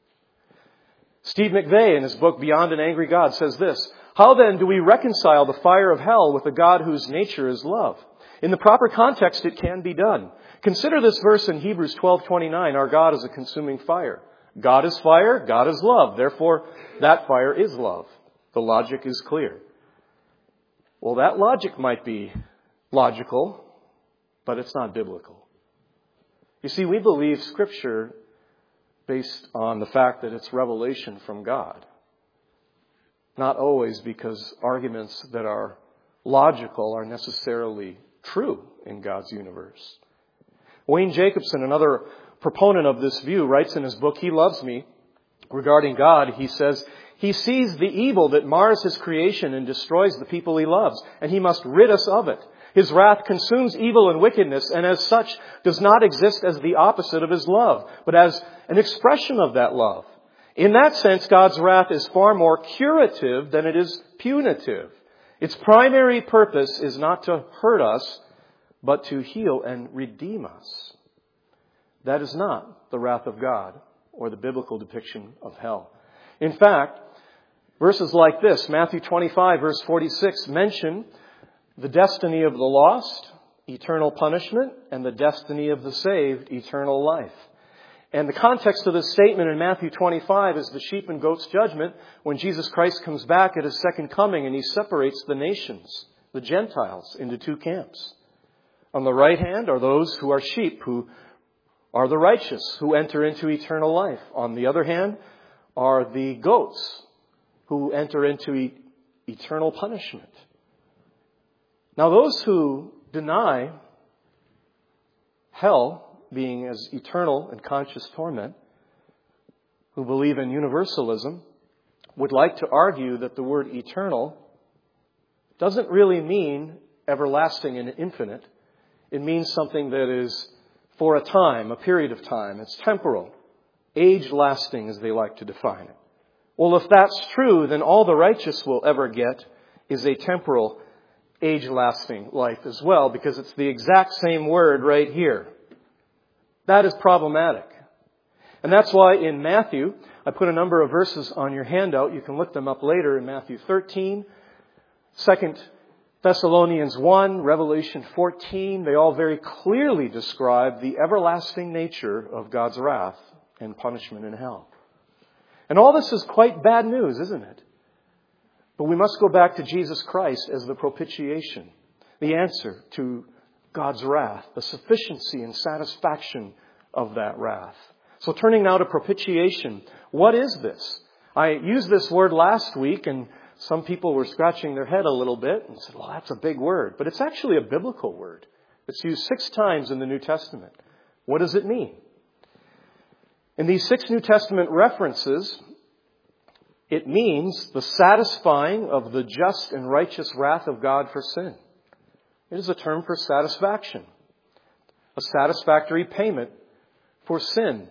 Steve McVeigh, in his book Beyond an Angry God, says this: how then do we reconcile the fire of hell with a God whose nature is love? In the proper context, it can be done. Consider this verse in Hebrews twelve twenty-nine. Our God is a consuming fire. God is fire. God is love. Therefore, that fire is love. The logic is clear. Well, that logic might be logical, but it's not biblical. You see, we believe Scripture based on the fact that it's revelation from God. Not always because arguments that are logical are necessarily true in God's universe. Wayne Jacobson, another proponent of this view, writes in his book, He Loves Me, regarding God, he says, he sees the evil that mars his creation and destroys the people he loves, and he must rid us of it. His wrath consumes evil and wickedness, and as such does not exist as the opposite of his love, but as an expression of that love. In that sense, God's wrath is far more curative than it is punitive. Its primary purpose is not to hurt us, but to heal and redeem us. That is not the wrath of God or the biblical depiction of hell. In fact, verses like this, Matthew twenty-five, verse forty-six, mention the destiny of the lost, eternal punishment, and the destiny of the saved, eternal life. And the context of this statement in Matthew twenty-five is the sheep and goats judgment when Jesus Christ comes back at his second coming and he separates the nations, the Gentiles, into two camps. On the right hand are those who are sheep, who are the righteous, who enter into eternal life. On the other hand are the goats, who enter into e- eternal punishment. Now those who deny hell being as eternal and conscious torment, who believe in universalism, would like to argue that the word eternal doesn't really mean everlasting and infinite. It means something that is for a time, a period of time. It's temporal, age-lasting, as they like to define it. Well, if that's true, then all the righteous will ever get is a temporal, age-lasting life as well, because it's the exact same word right here. That is problematic. And that's why in Matthew, I put a number of verses on your handout. You can look them up later in Matthew thirteen, Second Thessalonians one, Revelation fourteen. They all very clearly describe the everlasting nature of God's wrath and punishment in hell. And all this is quite bad news, isn't it? But we must go back to Jesus Christ as the propitiation, the answer to God's wrath, the sufficiency and satisfaction of that wrath. So turning now to propitiation, what is this? I used this word last week, and some people were scratching their head a little bit and said, well, that's a big word. But it's actually a biblical word. It's used six times in the New Testament. What does it mean? In these six New Testament references, it means the satisfying of the just and righteous wrath of God for sin. It is a term for satisfaction, a satisfactory payment for sin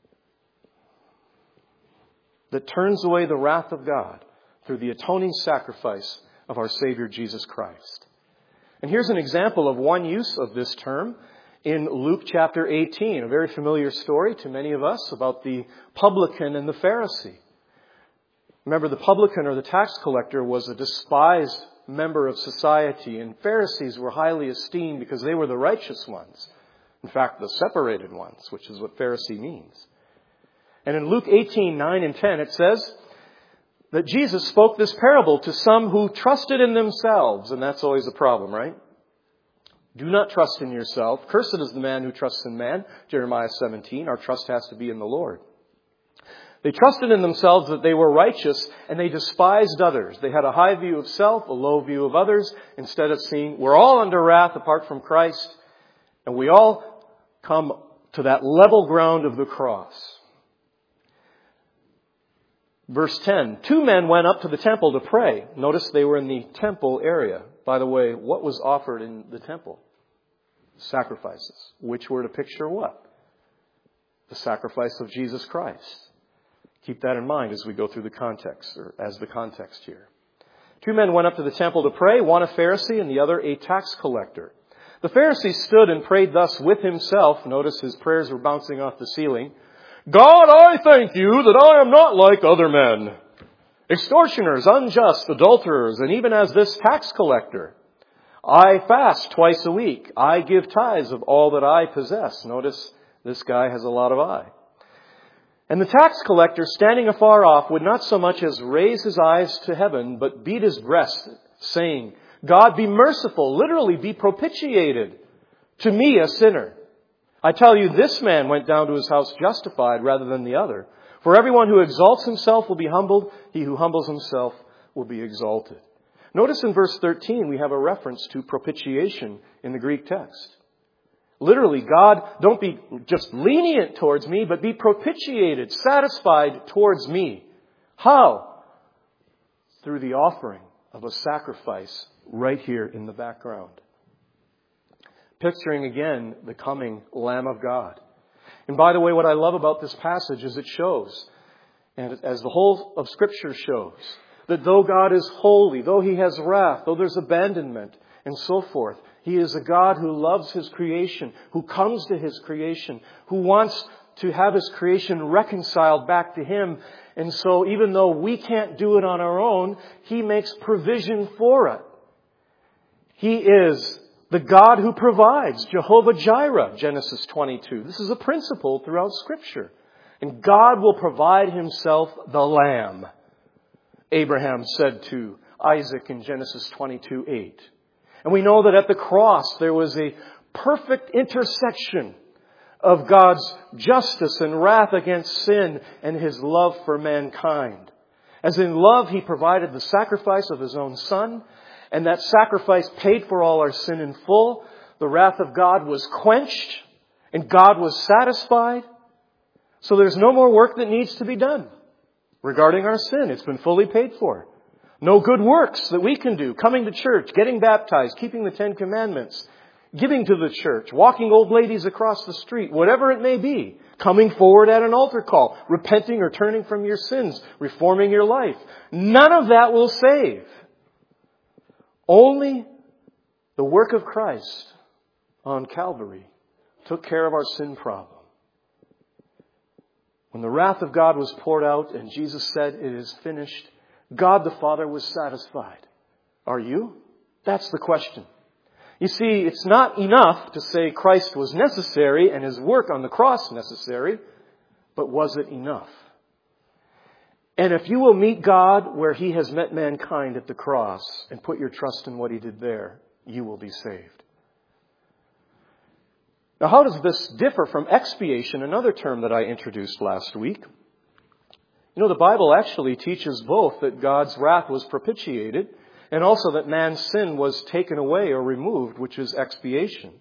that turns away the wrath of God through the atoning sacrifice of our Savior Jesus Christ. And here's an example of one use of this term in Luke chapter eighteen, a very familiar story to many of us about the publican and the Pharisee. Remember, the publican or the tax collector was a despised member of society, and Pharisees were highly esteemed because they were the righteous ones. In fact, the separated ones, which is what Pharisee means. And in Luke eighteen, nine and ten, it says that Jesus spoke this parable to some who trusted in themselves. And that's always a problem, right? Do not trust in yourself. Cursed is the man who trusts in man. Jeremiah seventeen. Our trust has to be in the Lord. They trusted in themselves that they were righteous, and they despised others. They had a high view of self, a low view of others, instead of seeing we're all under wrath apart from Christ, and we all come to that level ground of the cross. Verse ten, two men went up to the temple to pray. Notice they were in the temple area. By the way, what was offered in the temple? Sacrifices, which were to picture what? The sacrifice of Jesus Christ. Keep that in mind as we go through the context, or as the context here. Two men went up to the temple to pray, one a Pharisee and the other a tax collector. The Pharisee stood and prayed thus with himself. Notice his prayers were bouncing off the ceiling. God, I thank you that I am not like other men, extortioners, unjust, adulterers, and even as this tax collector. I fast twice a week. I give tithes of all that I possess. Notice this guy has a lot of I. And the tax collector, standing afar off, would not so much as raise his eyes to heaven, but beat his breast, saying, God, be merciful, literally be propitiated to me, a sinner. I tell you, this man went down to his house justified rather than the other. For everyone who exalts himself will be humbled. He who humbles himself will be exalted. Notice in verse thirteen, we have a reference to propitiation in the Greek text. Literally, God, don't be just lenient towards me, but be propitiated, satisfied towards me. How? Through the offering of a sacrifice right here in the background. Picturing again the coming Lamb of God. And by the way, what I love about this passage is it shows, and as the whole of Scripture shows, that though God is holy, though He has wrath, though there's abandonment and so forth, He is a God who loves His creation, who comes to His creation, who wants to have His creation reconciled back to Him. And so even though we can't do it on our own, He makes provision for it. He is the God who provides, Jehovah Jireh, Genesis twenty-two. This is a principle throughout Scripture. And God will provide Himself the lamb, Abraham said to Isaac in Genesis twenty-two eight. And we know that at the cross there was a perfect intersection of God's justice and wrath against sin and His love for mankind. As in love, He provided the sacrifice of His own Son, and that sacrifice paid for all our sin in full. The wrath of God was quenched, and God was satisfied. So there's no more work that needs to be done regarding our sin. It's been fully paid for. No good works that we can do. Coming to church, getting baptized, keeping the Ten Commandments, giving to the church, walking old ladies across the street, whatever it may be, coming forward at an altar call, repenting or turning from your sins, reforming your life. None of that will save. Only the work of Christ on Calvary took care of our sin problem. When the wrath of God was poured out and Jesus said, "It is finished," God the Father was satisfied. Are you? That's the question. You see, it's not enough to say Christ was necessary and His work on the cross necessary, but was it enough? And if you will meet God where He has met mankind at the cross and put your trust in what He did there, you will be saved. Now, how does this differ from expiation, another term that I introduced last week? You know, the Bible actually teaches both that God's wrath was propitiated and also that man's sin was taken away or removed, which is expiation.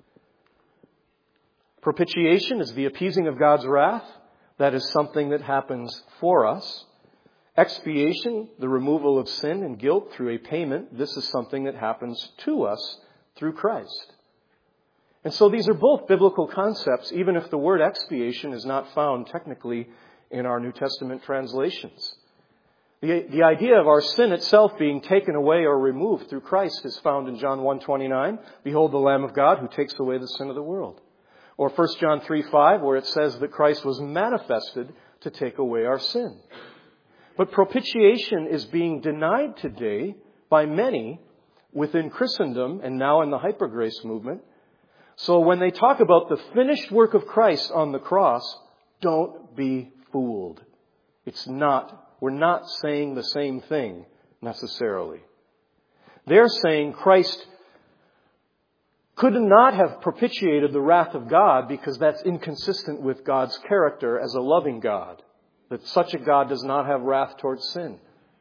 Propitiation is the appeasing of God's wrath. That is something that happens for us. Expiation, the removal of sin and guilt through a payment. This is something that happens to us through Christ. And so these are both biblical concepts, even if the word expiation is not found technically in our New Testament translations. The, the idea of our sin itself being taken away or removed through Christ is found in John one twenty-nine. Behold the Lamb of God who takes away the sin of the world. Or First John three five, where it says that Christ was manifested to take away our sin. But propitiation is being denied today by many within Christendom and now in the hypergrace movement. So when they talk about the finished work of Christ on the cross, don't be fooled. It's not, we're not saying the same thing necessarily. They're saying Christ could not have propitiated the wrath of God because that's inconsistent with God's character as a loving God. That such a God does not have wrath towards sin.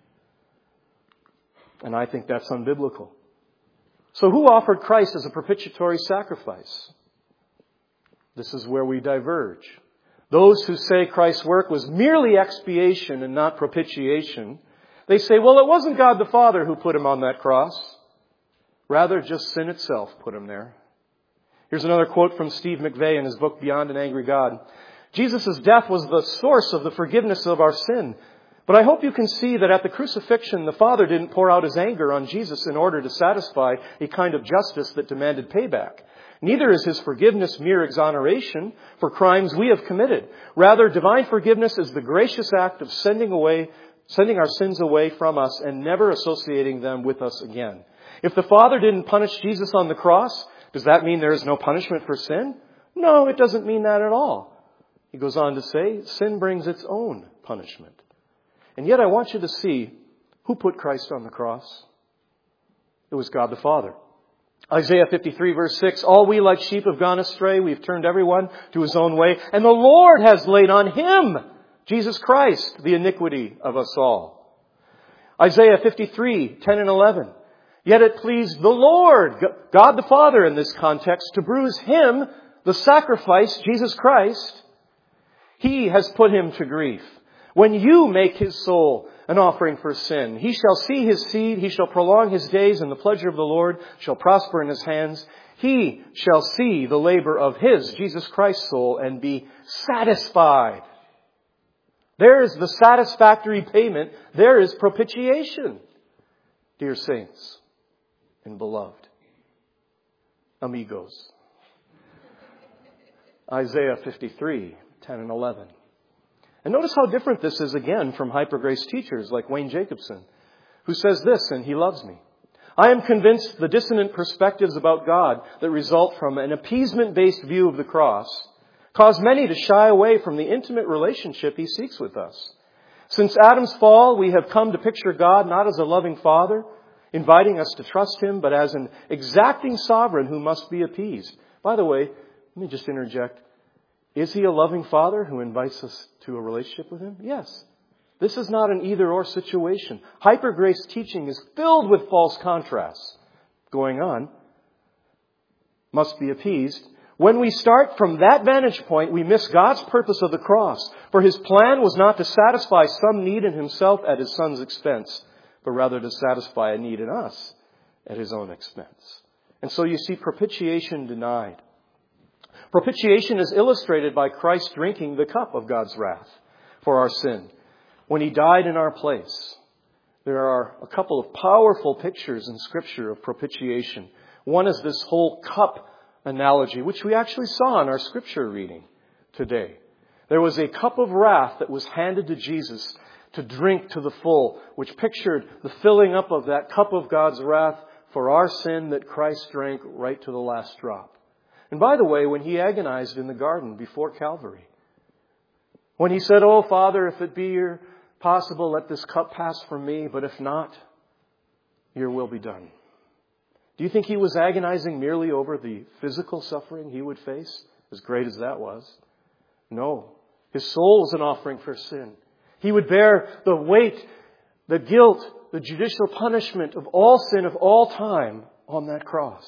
And I think that's unbiblical. So who offered Christ as a propitiatory sacrifice? This is where we diverge. Those who say Christ's work was merely expiation and not propitiation, they say, well, it wasn't God the Father who put Him on that cross. Rather, just sin itself put Him there. Here's another quote from Steve McVeigh in his book, Beyond an Angry God. Jesus' death was the source of the forgiveness of our sin. But I hope you can see that at the crucifixion, the Father didn't pour out His anger on Jesus in order to satisfy a kind of justice that demanded payback. Neither is His forgiveness mere exoneration for crimes we have committed. Rather, divine forgiveness is the gracious act of sending away, sending our sins away from us and never associating them with us again. If the Father didn't punish Jesus on the cross, does that mean there is no punishment for sin? No, it doesn't mean that at all. He goes on to say, sin brings its own punishment. And yet I want you to see who put Christ on the cross. It was God the Father. Isaiah fifty-three verse six, all we like sheep have gone astray. We've turned everyone to his own way. And the Lord has laid on Him, Jesus Christ, the iniquity of us all. Isaiah fifty-three, ten and eleven. Yet it pleased the Lord, God the Father in this context, to bruise Him, the sacrifice, Jesus Christ. He has put Him to grief. When you make His soul an offering for sin, He shall see His seed, He shall prolong His days, and the pleasure of the Lord shall prosper in His hands. He shall see the labor of His, Jesus Christ's soul, and be satisfied. There is the satisfactory payment. There is propitiation. Dear saints and beloved amigos. Isaiah fifty-three, ten and eleven. And notice how different this is again from hypergrace teachers like Wayne Jacobson, who says this, and he loves me. I am convinced the dissonant perspectives about God that result from an appeasement-based view of the cross cause many to shy away from the intimate relationship He seeks with us. Since Adam's fall, we have come to picture God not as a loving Father inviting us to trust Him, but as an exacting sovereign who must be appeased. By the way, let me just interject. Is He a loving Father who invites us to a relationship with Him? Yes. This is not an either-or situation. Hyper-grace teaching is filled with false contrasts going on. Must be appeased. When we start from that vantage point, we miss God's purpose of the cross. For His plan was not to satisfy some need in Himself at His Son's expense, but rather to satisfy a need in us at His own expense. And so you see propitiation denied. Propitiation is illustrated by Christ drinking the cup of God's wrath for our sin when He died in our place. There are a couple of powerful pictures in Scripture of propitiation. One is this whole cup analogy, which we actually saw in our Scripture reading today. There was a cup of wrath that was handed to Jesus to drink to the full, which pictured the filling up of that cup of God's wrath for our sin that Christ drank right to the last drop. And by the way, when He agonized in the garden before Calvary, when He said, "Oh, Father, if it be possible, let this cup pass from me, but if not, your will be done." Do you think He was agonizing merely over the physical suffering He would face, as great as that was? No. His soul was an offering for sin. He would bear the weight, the guilt, the judicial punishment of all sin of all time on that cross.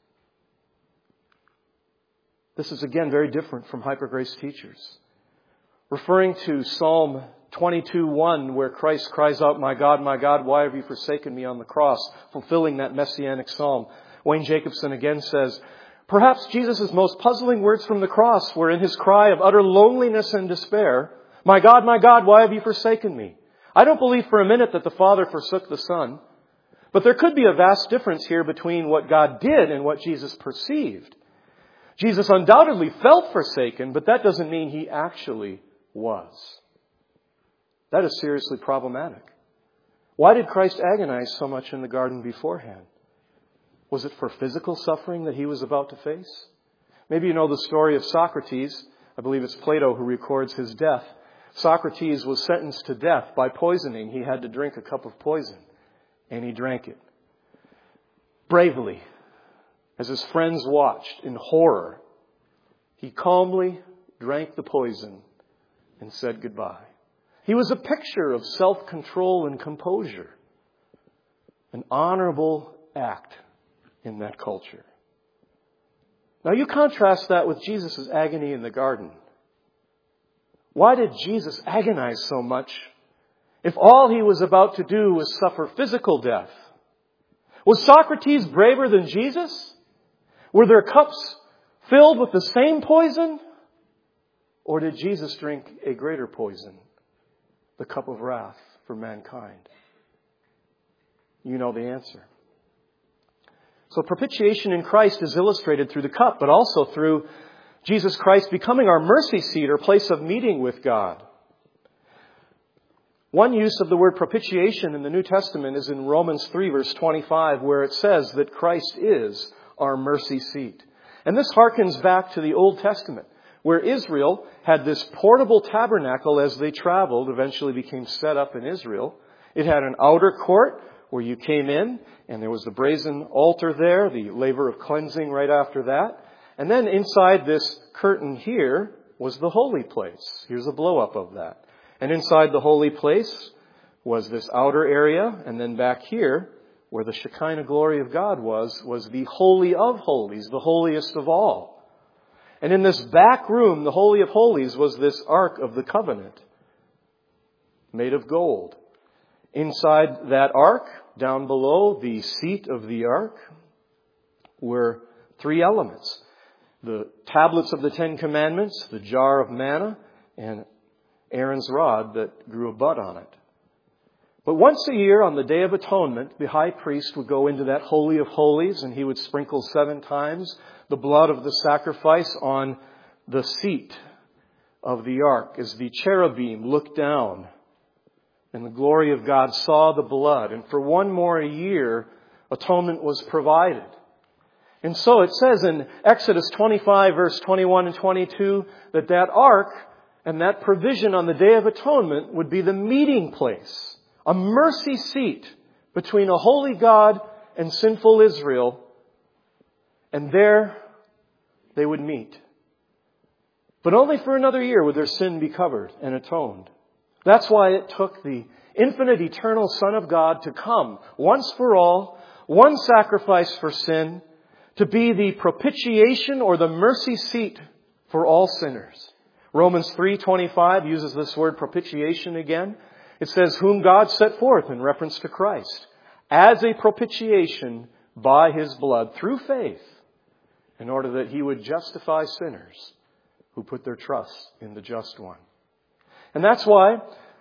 This is again very different from hyper-grace teachers. Referring to Psalm twenty-two one, where Christ cries out, "My God, my God, why have you forsaken me?" on the cross, fulfilling that messianic psalm. Wayne Jacobson again says, perhaps Jesus' most puzzling words from the cross were in His cry of utter loneliness and despair, "My God, my God, why have you forsaken me?" I don't believe for a minute that the Father forsook the Son, but there could be a vast difference here between what God did and what Jesus perceived. Jesus undoubtedly felt forsaken, but that doesn't mean He actually was. That is seriously problematic. Why did Christ agonize so much in the garden beforehand? Was it for physical suffering that He was about to face? Maybe you know the story of Socrates. I believe it's Plato who records his death. Socrates was sentenced to death by poisoning. He had to drink a cup of poison, and he drank it. Bravely, as his friends watched in horror, he calmly drank the poison and said goodbye. He was a picture of self-control and composure. An honorable act in that culture. Now you contrast that with Jesus' agony in the garden. Why did Jesus agonize so much if all He was about to do was suffer physical death? Was Socrates braver than Jesus? Were their cups filled with the same poison? Or did Jesus drink a greater poison, the cup of wrath for mankind? You know the answer. So propitiation in Christ is illustrated through the cup, but also through Jesus Christ becoming our mercy seat or place of meeting with God. One use of the word propitiation in the New Testament is in Romans three, verse twenty-five, where it says that Christ is our mercy seat. And this harkens back to the Old Testament, where Israel had this portable tabernacle as they traveled, eventually became set up in Israel. It had an outer court where you came in, and there was the brazen altar there, the laver of cleansing right after that. And then inside this curtain here was the holy place. Here's a blow-up of that. And inside the holy place was this outer area, and then back here, where the Shekinah glory of God was, was the Holy of Holies, the holiest of all. And in this back room, the Holy of Holies, was this Ark of the Covenant, made of gold. Inside that Ark, down below the seat of the Ark, were three elements. The tablets of the Ten Commandments, the jar of manna, and Aaron's rod that grew a bud on it. But once a year on the Day of Atonement, the high priest would go into that Holy of Holies and he would sprinkle seven times the blood of the sacrifice on the seat of the ark as the cherubim looked down and the glory of God saw the blood. And for one more year, atonement was provided. And so it says in Exodus twenty-five, verse twenty-one and twenty-two, that that ark and that provision on the Day of Atonement would be the meeting place, a mercy seat between a holy God and sinful Israel, and there they would meet. But only for another year would their sin be covered and atoned. That's why it took the infinite, eternal Son of God to come once for all, one sacrifice for sin, to be the propitiation or the mercy seat for all sinners. Romans three twenty-five uses this word propitiation again. It says, whom God set forth in reference to Christ as a propitiation by His blood through faith in order that He would justify sinners who put their trust in the just one. And that's why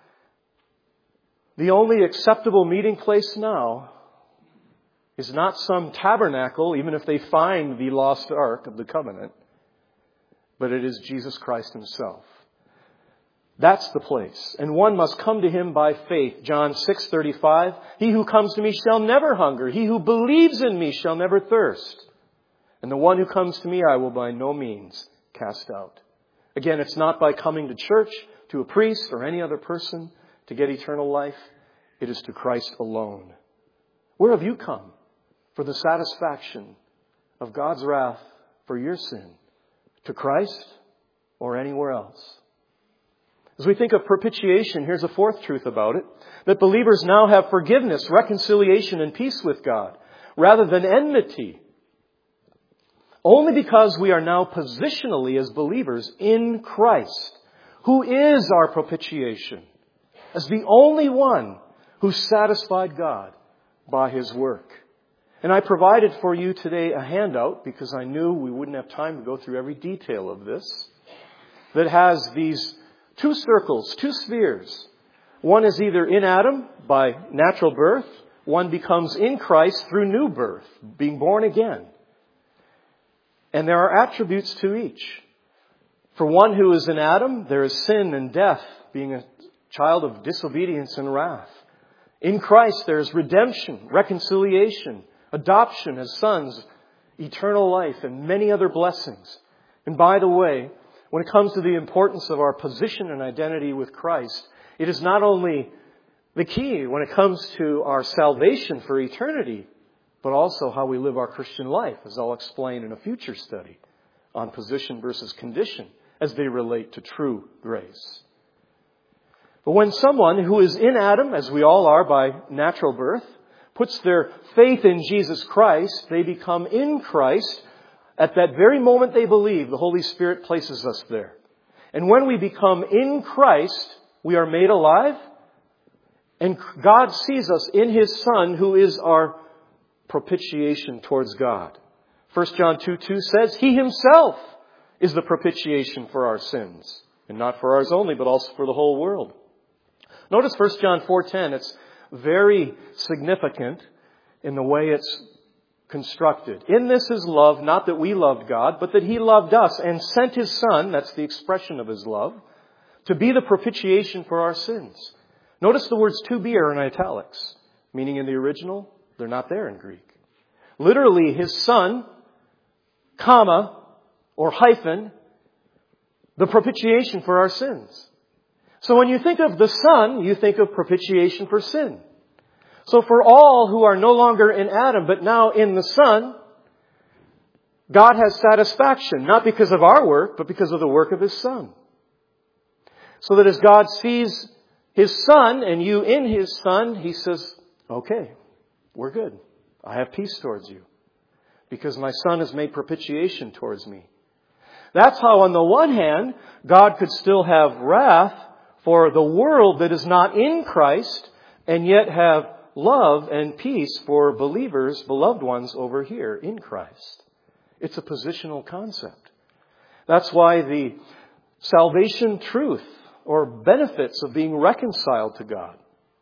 the only acceptable meeting place now is not some tabernacle, even if they find the lost ark of the covenant, but it is Jesus Christ Himself. That's the place. And one must come to Him by faith. John six thirty-five, he who comes to me shall never hunger. He who believes in me shall never thirst. And the one who comes to me I will by no means cast out. Again, it's not by coming to church, to a priest or any other person to get eternal life. It is to Christ alone. Where have you come for the satisfaction of God's wrath for your sin? To Christ or anywhere else? As we think of propitiation, here's a fourth truth about it. That believers now have forgiveness, reconciliation, and peace with God, rather than enmity. Only because we are now positionally as believers in Christ, who is our propitiation, as the only one who satisfied God by His work. And I provided for you today a handout because I knew we wouldn't have time to go through every detail of this, that has these two circles, two spheres. One is either in Adam by natural birth. One becomes in Christ through new birth, being born again. And there are attributes to each. For one who is in Adam, there is sin and death, being a child of disobedience and wrath. In Christ, there is redemption, reconciliation, adoption as sons, eternal life, and many other blessings. And by the way, when it comes to the importance of our position and identity with Christ, it is not only the key when it comes to our salvation for eternity, but also how we live our Christian life, as I'll explain in a future study on position versus condition as they relate to true grace. But when someone who is in Adam, as we all are by natural birth, puts their faith in Jesus Christ, they become in Christ. At that very moment they believe, the Holy Spirit places us there. And when we become in Christ, we are made alive. And God sees us in His Son, who is our propitiation towards God. First John two two says, He Himself is the propitiation for our sins. And not for ours only, but also for the whole world. Notice First John four ten. It's very significant in the way it's constructed. In this is love, not that we loved God, but that He loved us and sent His Son, that's the expression of His love, to be the propitiation for our sins. Notice the words to be are in italics, meaning in the original, they're not there in Greek. Literally, His Son, comma, or hyphen, the propitiation for our sins. So when you think of the Son, you think of propitiation for sin. So for all who are no longer in Adam, but now in the Son, God has satisfaction, not because of our work, but because of the work of His Son. So that as God sees His Son and you in His Son, He says, okay, we're good. I have peace towards you because my Son has made propitiation towards me. That's how on the one hand, God could still have wrath for the world that is not in Christ and yet have love and peace for believers, beloved ones over here in Christ. It's a positional concept. That's why the salvation truth or benefits of being reconciled to God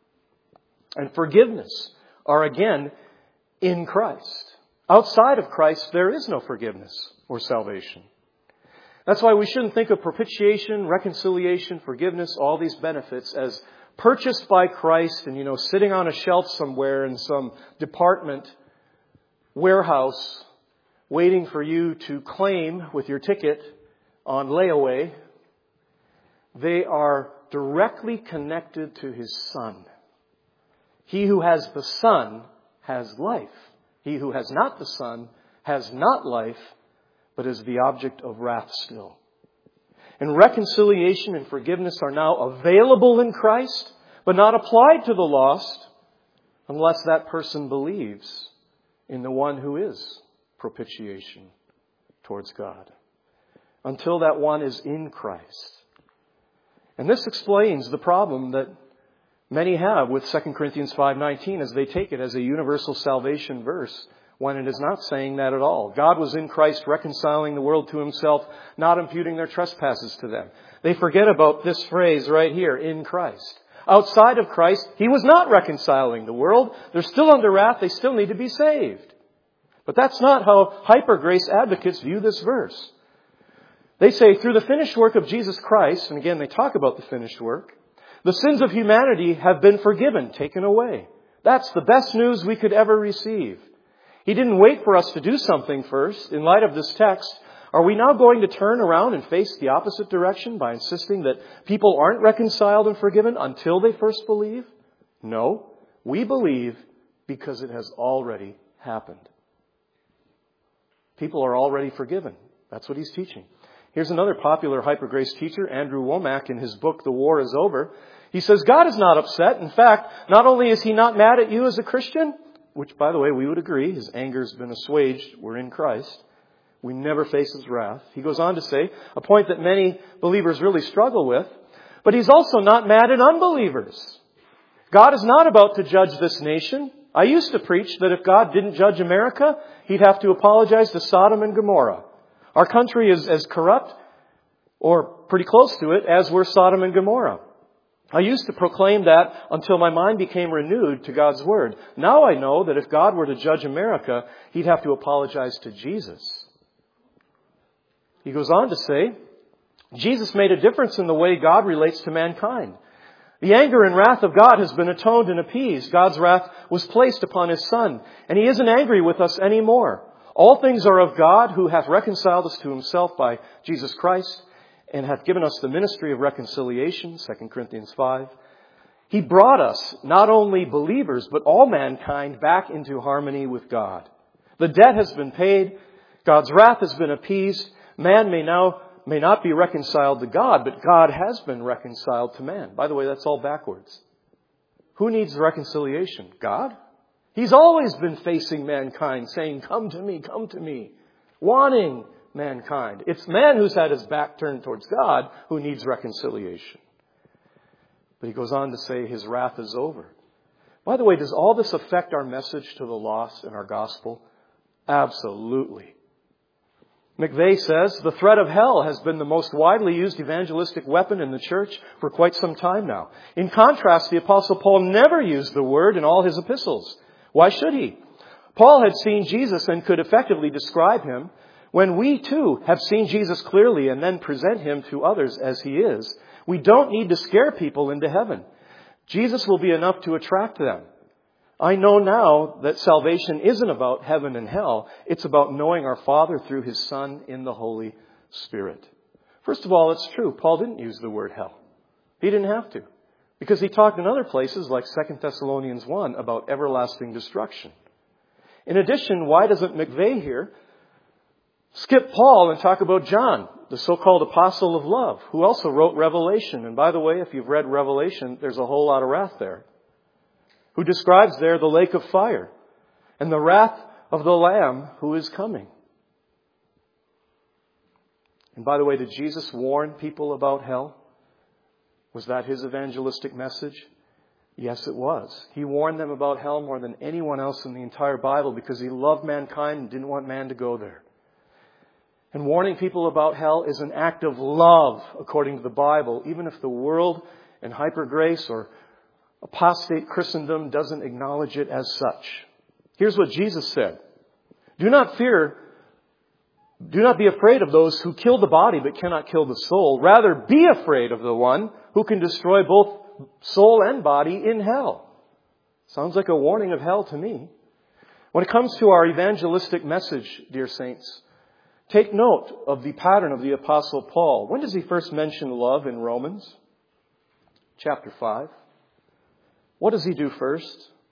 and forgiveness are again in Christ. Outside of Christ, there is no forgiveness or salvation. That's why we shouldn't think of propitiation, reconciliation, forgiveness, all these benefits as purchased by Christ and, you know, sitting on a shelf somewhere in some department warehouse waiting for you to claim with your ticket on layaway. They are directly connected to His Son. He who has the Son has life. He who has not the Son has not life, but is the object of wrath still. And reconciliation and forgiveness are now available in Christ, but not applied to the lost unless that person believes in the one who is propitiation towards God. Until that one is in Christ. And this explains the problem that many have with Second Corinthians five nineteen as they take it as a universal salvation verse, when it is not saying that at all. God was in Christ reconciling the world to himself, not imputing their trespasses to them. They forget about this phrase right here, in Christ. Outside of Christ, he was not reconciling the world. They're still under wrath. They still need to be saved. But that's not how hyper-grace advocates view this verse. They say through the finished work of Jesus Christ, and again they talk about the finished work, the sins of humanity have been forgiven, taken away. That's the best news we could ever receive. He didn't wait for us to do something first. In light of this text, are we now going to turn around and face the opposite direction by insisting that people aren't reconciled and forgiven until they first believe? No. We believe because it has already happened. People are already forgiven. That's what he's teaching. Here's another popular hyper-grace teacher, Andrew Womack, in his book, The War is Over. He says, God is not upset. In fact, not only is he not mad at you as a Christian, which, by the way, we would agree, his anger has been assuaged. We're in Christ. We never face his wrath. He goes on to say, a point that many believers really struggle with, but he's also not mad at unbelievers. God is not about to judge this nation. I used to preach that if God didn't judge America, he'd have to apologize to Sodom and Gomorrah. Our country is as corrupt, or pretty close to it, as were Sodom and Gomorrah. I used to proclaim that until my mind became renewed to God's Word. Now I know that if God were to judge America, he'd have to apologize to Jesus. He goes on to say, Jesus made a difference in the way God relates to mankind. The anger and wrath of God has been atoned and appeased. God's wrath was placed upon his Son, and he isn't angry with us anymore. All things are of God, who hath reconciled us to himself by Jesus Christ, and hath given us the ministry of reconciliation, Second Corinthians five. He brought us, not only believers, but all mankind, back into harmony with God. The debt has been paid. God's wrath has been appeased. Man may now may not be reconciled to God, but God has been reconciled to man. By the way, that's all backwards. Who needs reconciliation? God? He's always been facing mankind, saying, come to me, come to me, wanting mankind. It's man who's had his back turned towards God who needs reconciliation. But he goes on to say his wrath is over. By the way, does all this affect our message to the lost and our gospel? Absolutely. McVeigh says, the threat of hell has been the most widely used evangelistic weapon in the church for quite some time now. In contrast, the Apostle Paul never used the word in all his epistles. Why should he? Paul had seen Jesus and could effectively describe him. When we too have seen Jesus clearly and then present him to others as he is, we don't need to scare people into heaven. Jesus will be enough to attract them. I know now that salvation isn't about heaven and hell. It's about knowing our Father through his Son in the Holy Spirit. First of all, it's true. Paul didn't use the word hell. He didn't have to. Because he talked in other places like Second Thessalonians one about everlasting destruction. In addition, why doesn't McVeigh here skip Paul and talk about John, the so-called apostle of love, who also wrote Revelation? And by the way, if you've read Revelation, there's a whole lot of wrath there. Who describes there the lake of fire and the wrath of the Lamb who is coming. And by the way, did Jesus warn people about hell? Was that his evangelistic message? Yes, it was. He warned them about hell more than anyone else in the entire Bible because he loved mankind and didn't want man to go there. And warning people about hell is an act of love, according to the Bible, even if the world and hyper-grace or apostate Christendom doesn't acknowledge it as such. Here's what Jesus said. Do not fear, do not be afraid of those who kill the body but cannot kill the soul. Rather, be afraid of the one who can destroy both soul and body in hell. Sounds like a warning of hell to me. When it comes to our evangelistic message, dear saints, take note of the pattern of the Apostle Paul. When does he first mention love in Romans? Chapter five. What does he do first?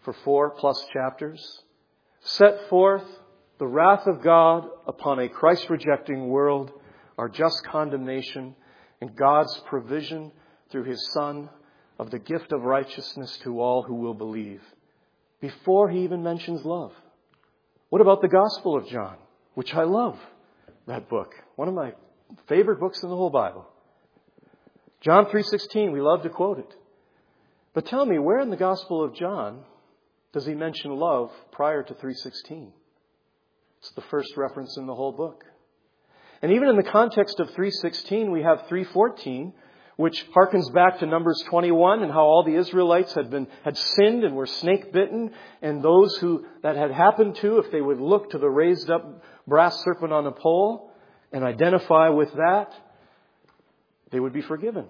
for four plus chapters, set forth the wrath of God upon a Christ-rejecting world, our just condemnation, and God's provision through His Son of the gift of righteousness to all who will believe, before He even mentions love. What about the Gospel of John, which I love, that book, one of my favorite books in the whole Bible. John three sixteen, we love to quote it. But tell me, where in the Gospel of John does he mention love prior to three sixteen? It's the first reference in the whole book. And even in the context of three sixteen, we have three fourteen, which harkens back to Numbers twenty-one and how all the Israelites had been had sinned and were snake bitten, and those who that had happened to, if they would look to the raised up brass serpent on a pole and identify with that, they would be forgiven.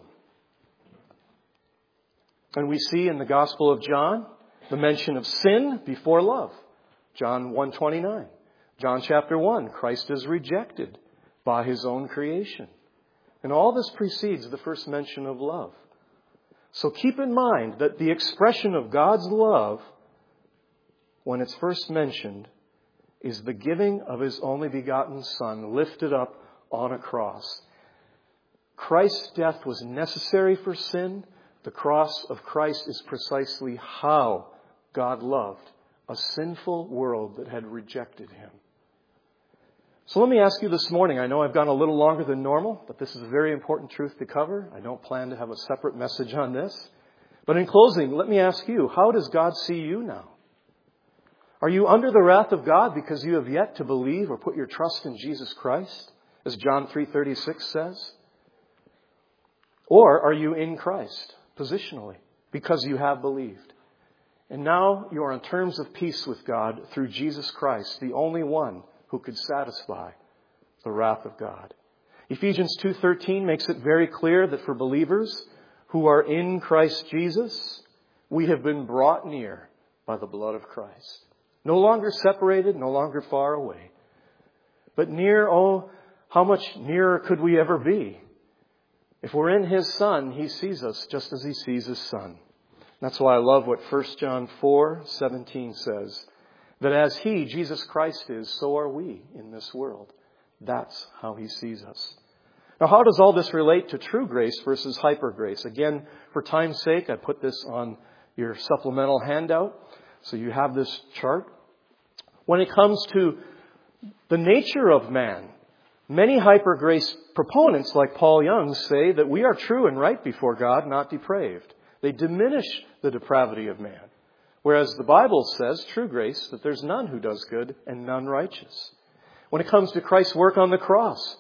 And we see in the Gospel of John the mention of sin before love. John one twenty-nine. John chapter one, Christ is rejected by His own creation. And all this precedes the first mention of love. So keep in mind that the expression of God's love, when it's first mentioned, is the giving of His only begotten Son lifted up on a cross. Christ's death was necessary for sin. The cross of Christ is precisely how God loved a sinful world that had rejected Him. So let me ask you this morning, I know I've gone a little longer than normal, but this is a very important truth to cover. I don't plan to have a separate message on this. But in closing, let me ask you, how does God see you now? Are you under the wrath of God because you have yet to believe or put your trust in Jesus Christ, as John three thirty-six says? Or are you in Christ, positionally, because you have believed? And now you are on terms of peace with God through Jesus Christ, the only one who could satisfy the wrath of God. Ephesians two thirteen makes it very clear that for believers who are in Christ Jesus, we have been brought near by the blood of Christ. No longer separated, no longer far away. But near, oh, how much nearer could we ever be? If we're in His Son, He sees us just as He sees His Son. That's why I love what First John four seventeen says. That as He, Jesus Christ, is, so are we in this world. That's how He sees us. Now, how does all this relate to true grace versus hyper grace? Again, for time's sake, I put this on your supplemental handout. So you have this chart. When it comes to the nature of man, many hyper grace proponents, like Paul Young, say that we are true and right before God, not depraved. They diminish the depravity of man. Whereas the Bible says, true grace, that there's none who does good and none righteous. When it comes to Christ's work on the cross,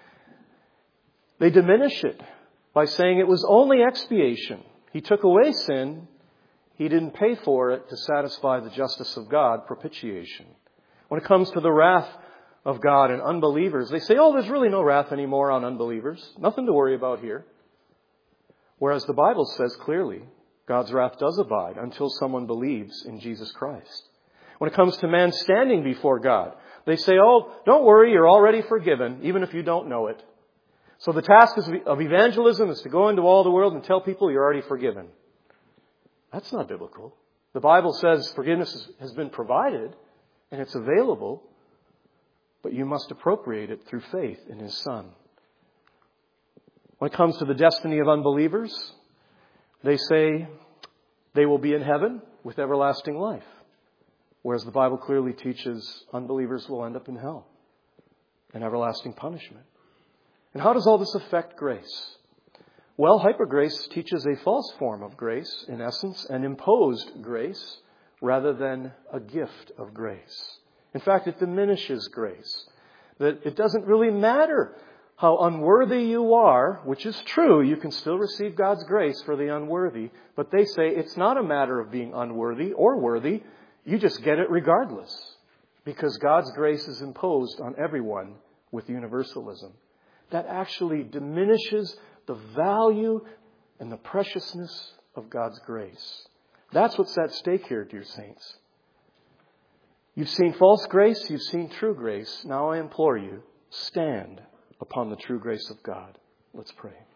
they diminish it by saying it was only expiation. He took away sin. He didn't pay for it to satisfy the justice of God, propitiation. When it comes to the wrath of God and unbelievers, they say, oh, there's really no wrath anymore on unbelievers. Nothing to worry about here. Whereas the Bible says clearly, God's wrath does abide until someone believes in Jesus Christ. When it comes to man standing before God, they say, oh, don't worry, you're already forgiven, even if you don't know it. So the task of evangelism is to go into all the world and tell people you're already forgiven. That's not biblical. The Bible says forgiveness has been provided and it's available, but you must appropriate it through faith in His Son. When it comes to the destiny of unbelievers, they say they will be in heaven with everlasting life. Whereas the Bible clearly teaches unbelievers will end up in hell and everlasting punishment. And how does all this affect grace? Well, hypergrace teaches a false form of grace, in essence, an imposed grace rather than a gift of grace. In fact, it diminishes grace. That it doesn't really matter how unworthy you are, which is true, you can still receive God's grace for the unworthy. But they say it's not a matter of being unworthy or worthy. You just get it regardless. Because God's grace is imposed on everyone with universalism. That actually diminishes the value and the preciousness of God's grace. That's what's at stake here, dear saints. You've seen false grace, you've seen true grace. Now I implore you, stand upon the true grace of God. Let's pray.